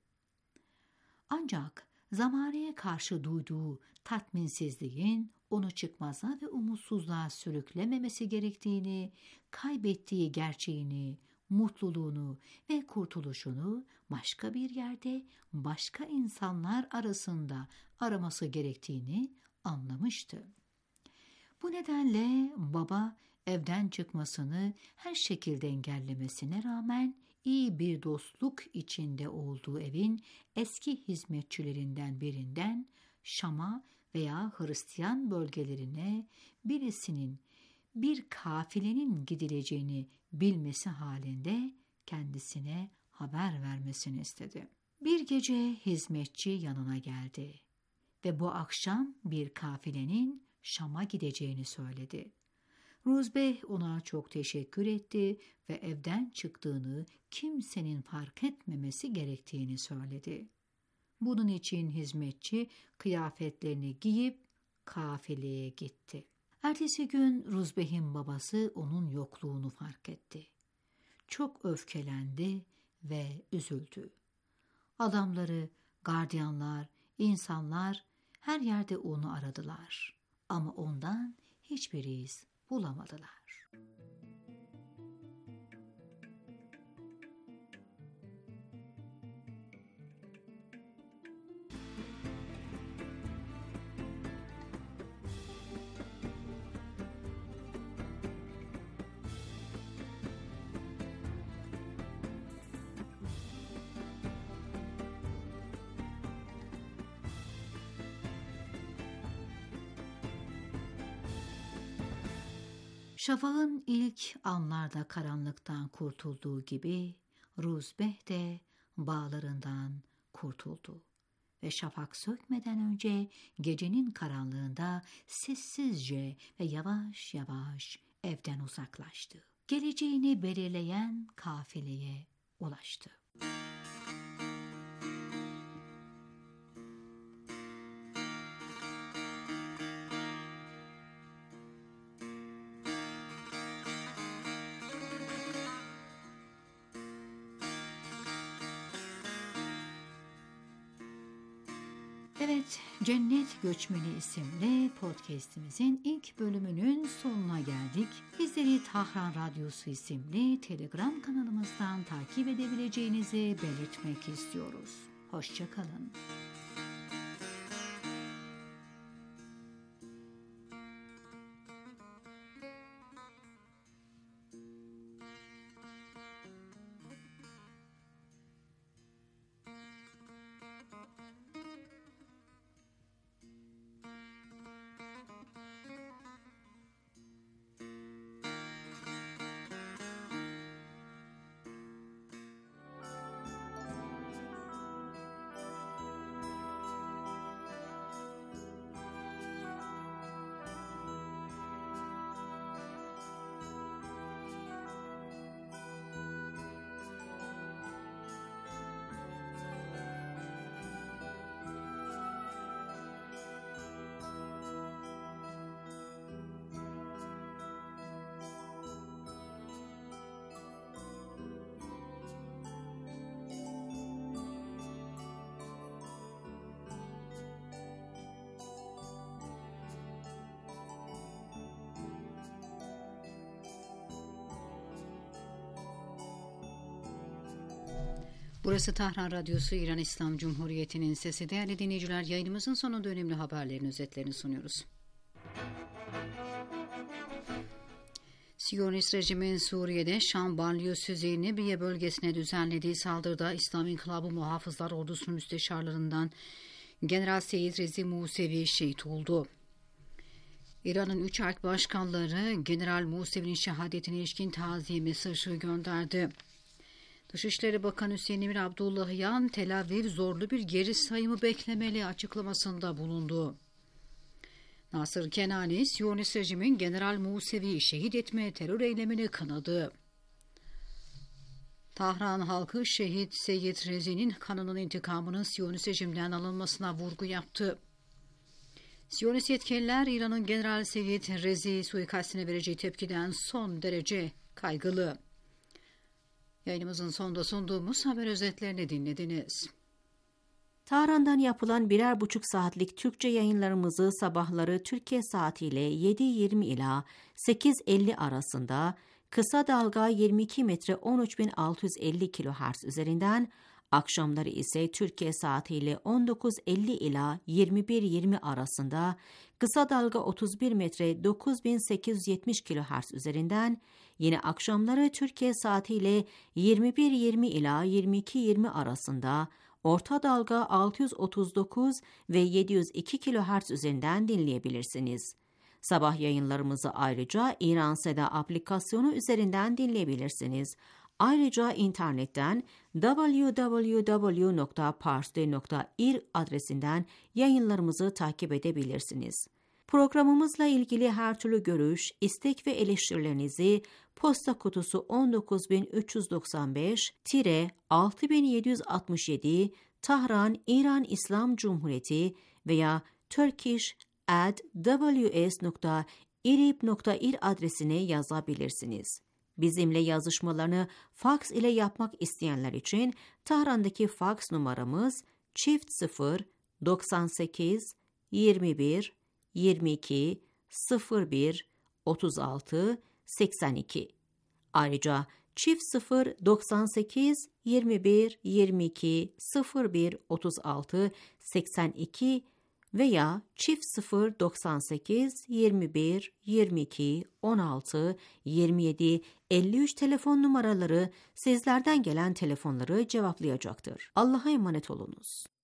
Ancak zamaneye karşı duyduğu tatminsizliğin onu çıkmaza ve umutsuzluğa sürüklememesi gerektiğini, kaybettiği gerçeğini, mutluluğunu ve kurtuluşunu başka bir yerde, başka insanlar arasında araması gerektiğini anlamıştı. Bu nedenle baba evden çıkmasını her şekilde engellemesine rağmen iyi bir dostluk içinde olduğu evin eski hizmetçilerinden birinden Şam'a veya Hristiyan bölgelerine birisinin bir kafilenin gidileceğini bilmesi halinde kendisine haber vermesini istedi. Bir gece hizmetçi yanına geldi ve bu akşam bir kafilenin Şam'a gideceğini söyledi. Ruzbeh ona çok teşekkür etti ve evden çıktığını kimsenin fark etmemesi gerektiğini söyledi. Bunun için hizmetçi kıyafetlerini giyip kafileye gitti. Ertesi gün Ruzbeh'in babası onun yokluğunu fark etti. Çok öfkelendi ve üzüldü. Adamları, gardiyanlar, insanlar her yerde onu aradılar ama ondan hiçbir iz bulamadılar. Şafağın ilk anlarda karanlıktan kurtulduğu gibi Ruzbeh de bağlarından kurtuldu ve şafak sökmeden önce gecenin karanlığında sessizce ve yavaş yavaş evden uzaklaştı. Geleceğini belirleyen kafileye ulaştı. Evet, Cennet Göçmeni isimli podcast'imizin ilk bölümünün sonuna geldik. Bizleri Tahran Radyosu isimli Telegram kanalımızdan takip edebileceğinizi belirtmek istiyoruz. Hoşça kalın. Burası Tahran Radyosu, İran İslam Cumhuriyeti'nin sesi. Değerli dinleyiciler, yayınımızın sonunda önemli haberlerin özetlerini sunuyoruz. Siyonist rejimin Suriye'de Şam banliyösü Zeynebiye bölgesine düzenlediği saldırıda İslam İnkılabı Muhafızlar Ordusu'nun müsteşarlarından General Seyyid Rezi Musevi şehit oldu. İran'ın 3 erk başkanları General Musevi'nin şehadetine ilişkin taziye mesajı gönderdi. Dışişleri Bakanı Hüseyin Emir Abdullahian, Tel Aviv zorlu bir geri sayımı beklemeli açıklamasında bulundu. Nasır Kenani, Siyonist rejimin General Musevi'yi şehit etme terör eylemini kınadı. Tahran halkı şehit Seyyid Rezi'nin kanının intikamının Siyonist rejimden alınmasına vurgu yaptı. Siyonist yetkililer İran'ın General Seyyid Rezi suikastine vereceği tepkiden son derece kaygılı. Yayınımızın sonunda sunduğumuz haber özetlerini dinlediniz. Tahran'dan yapılan 1,5 saatlik Türkçe yayınlarımızı sabahları Türkiye saatiyle 7:20 ila 8:50 arasında kısa dalga 22 metre 13.650 kHz üzerinden, akşamları ise Türkiye saatiyle 19:50 ila 21:20 arasında kısa dalga 31 metre 9870 kHz üzerinden, yine akşamları Türkiye saatiyle 21:20 ila 22:20 arasında orta dalga 639 ve 702 kHz üzerinden dinleyebilirsiniz. Sabah yayınlarımızı ayrıca İran Seda aplikasyonu üzerinden dinleyebilirsiniz. Ayrıca internetten www.parstoday.ir adresinden yayınlarımızı takip edebilirsiniz. Programımızla ilgili her türlü görüş, istek ve eleştirilerinizi posta kutusu 19765-6767 Tahran, İran İslam Cumhuriyeti veya turkish@ws.irib.ir adresine yazabilirsiniz. Bizimle yazışmalarını faks ile yapmak isteyenler için Tahran'daki faks numaramız çift 98 21 22 01 36 82. Ayrıca çift 98 21 22 01 36 82 veya çift 98 21 22 16 27 53 telefon numaraları sizlerden gelen telefonları cevaplayacaktır. Allah'a emanet olunuz.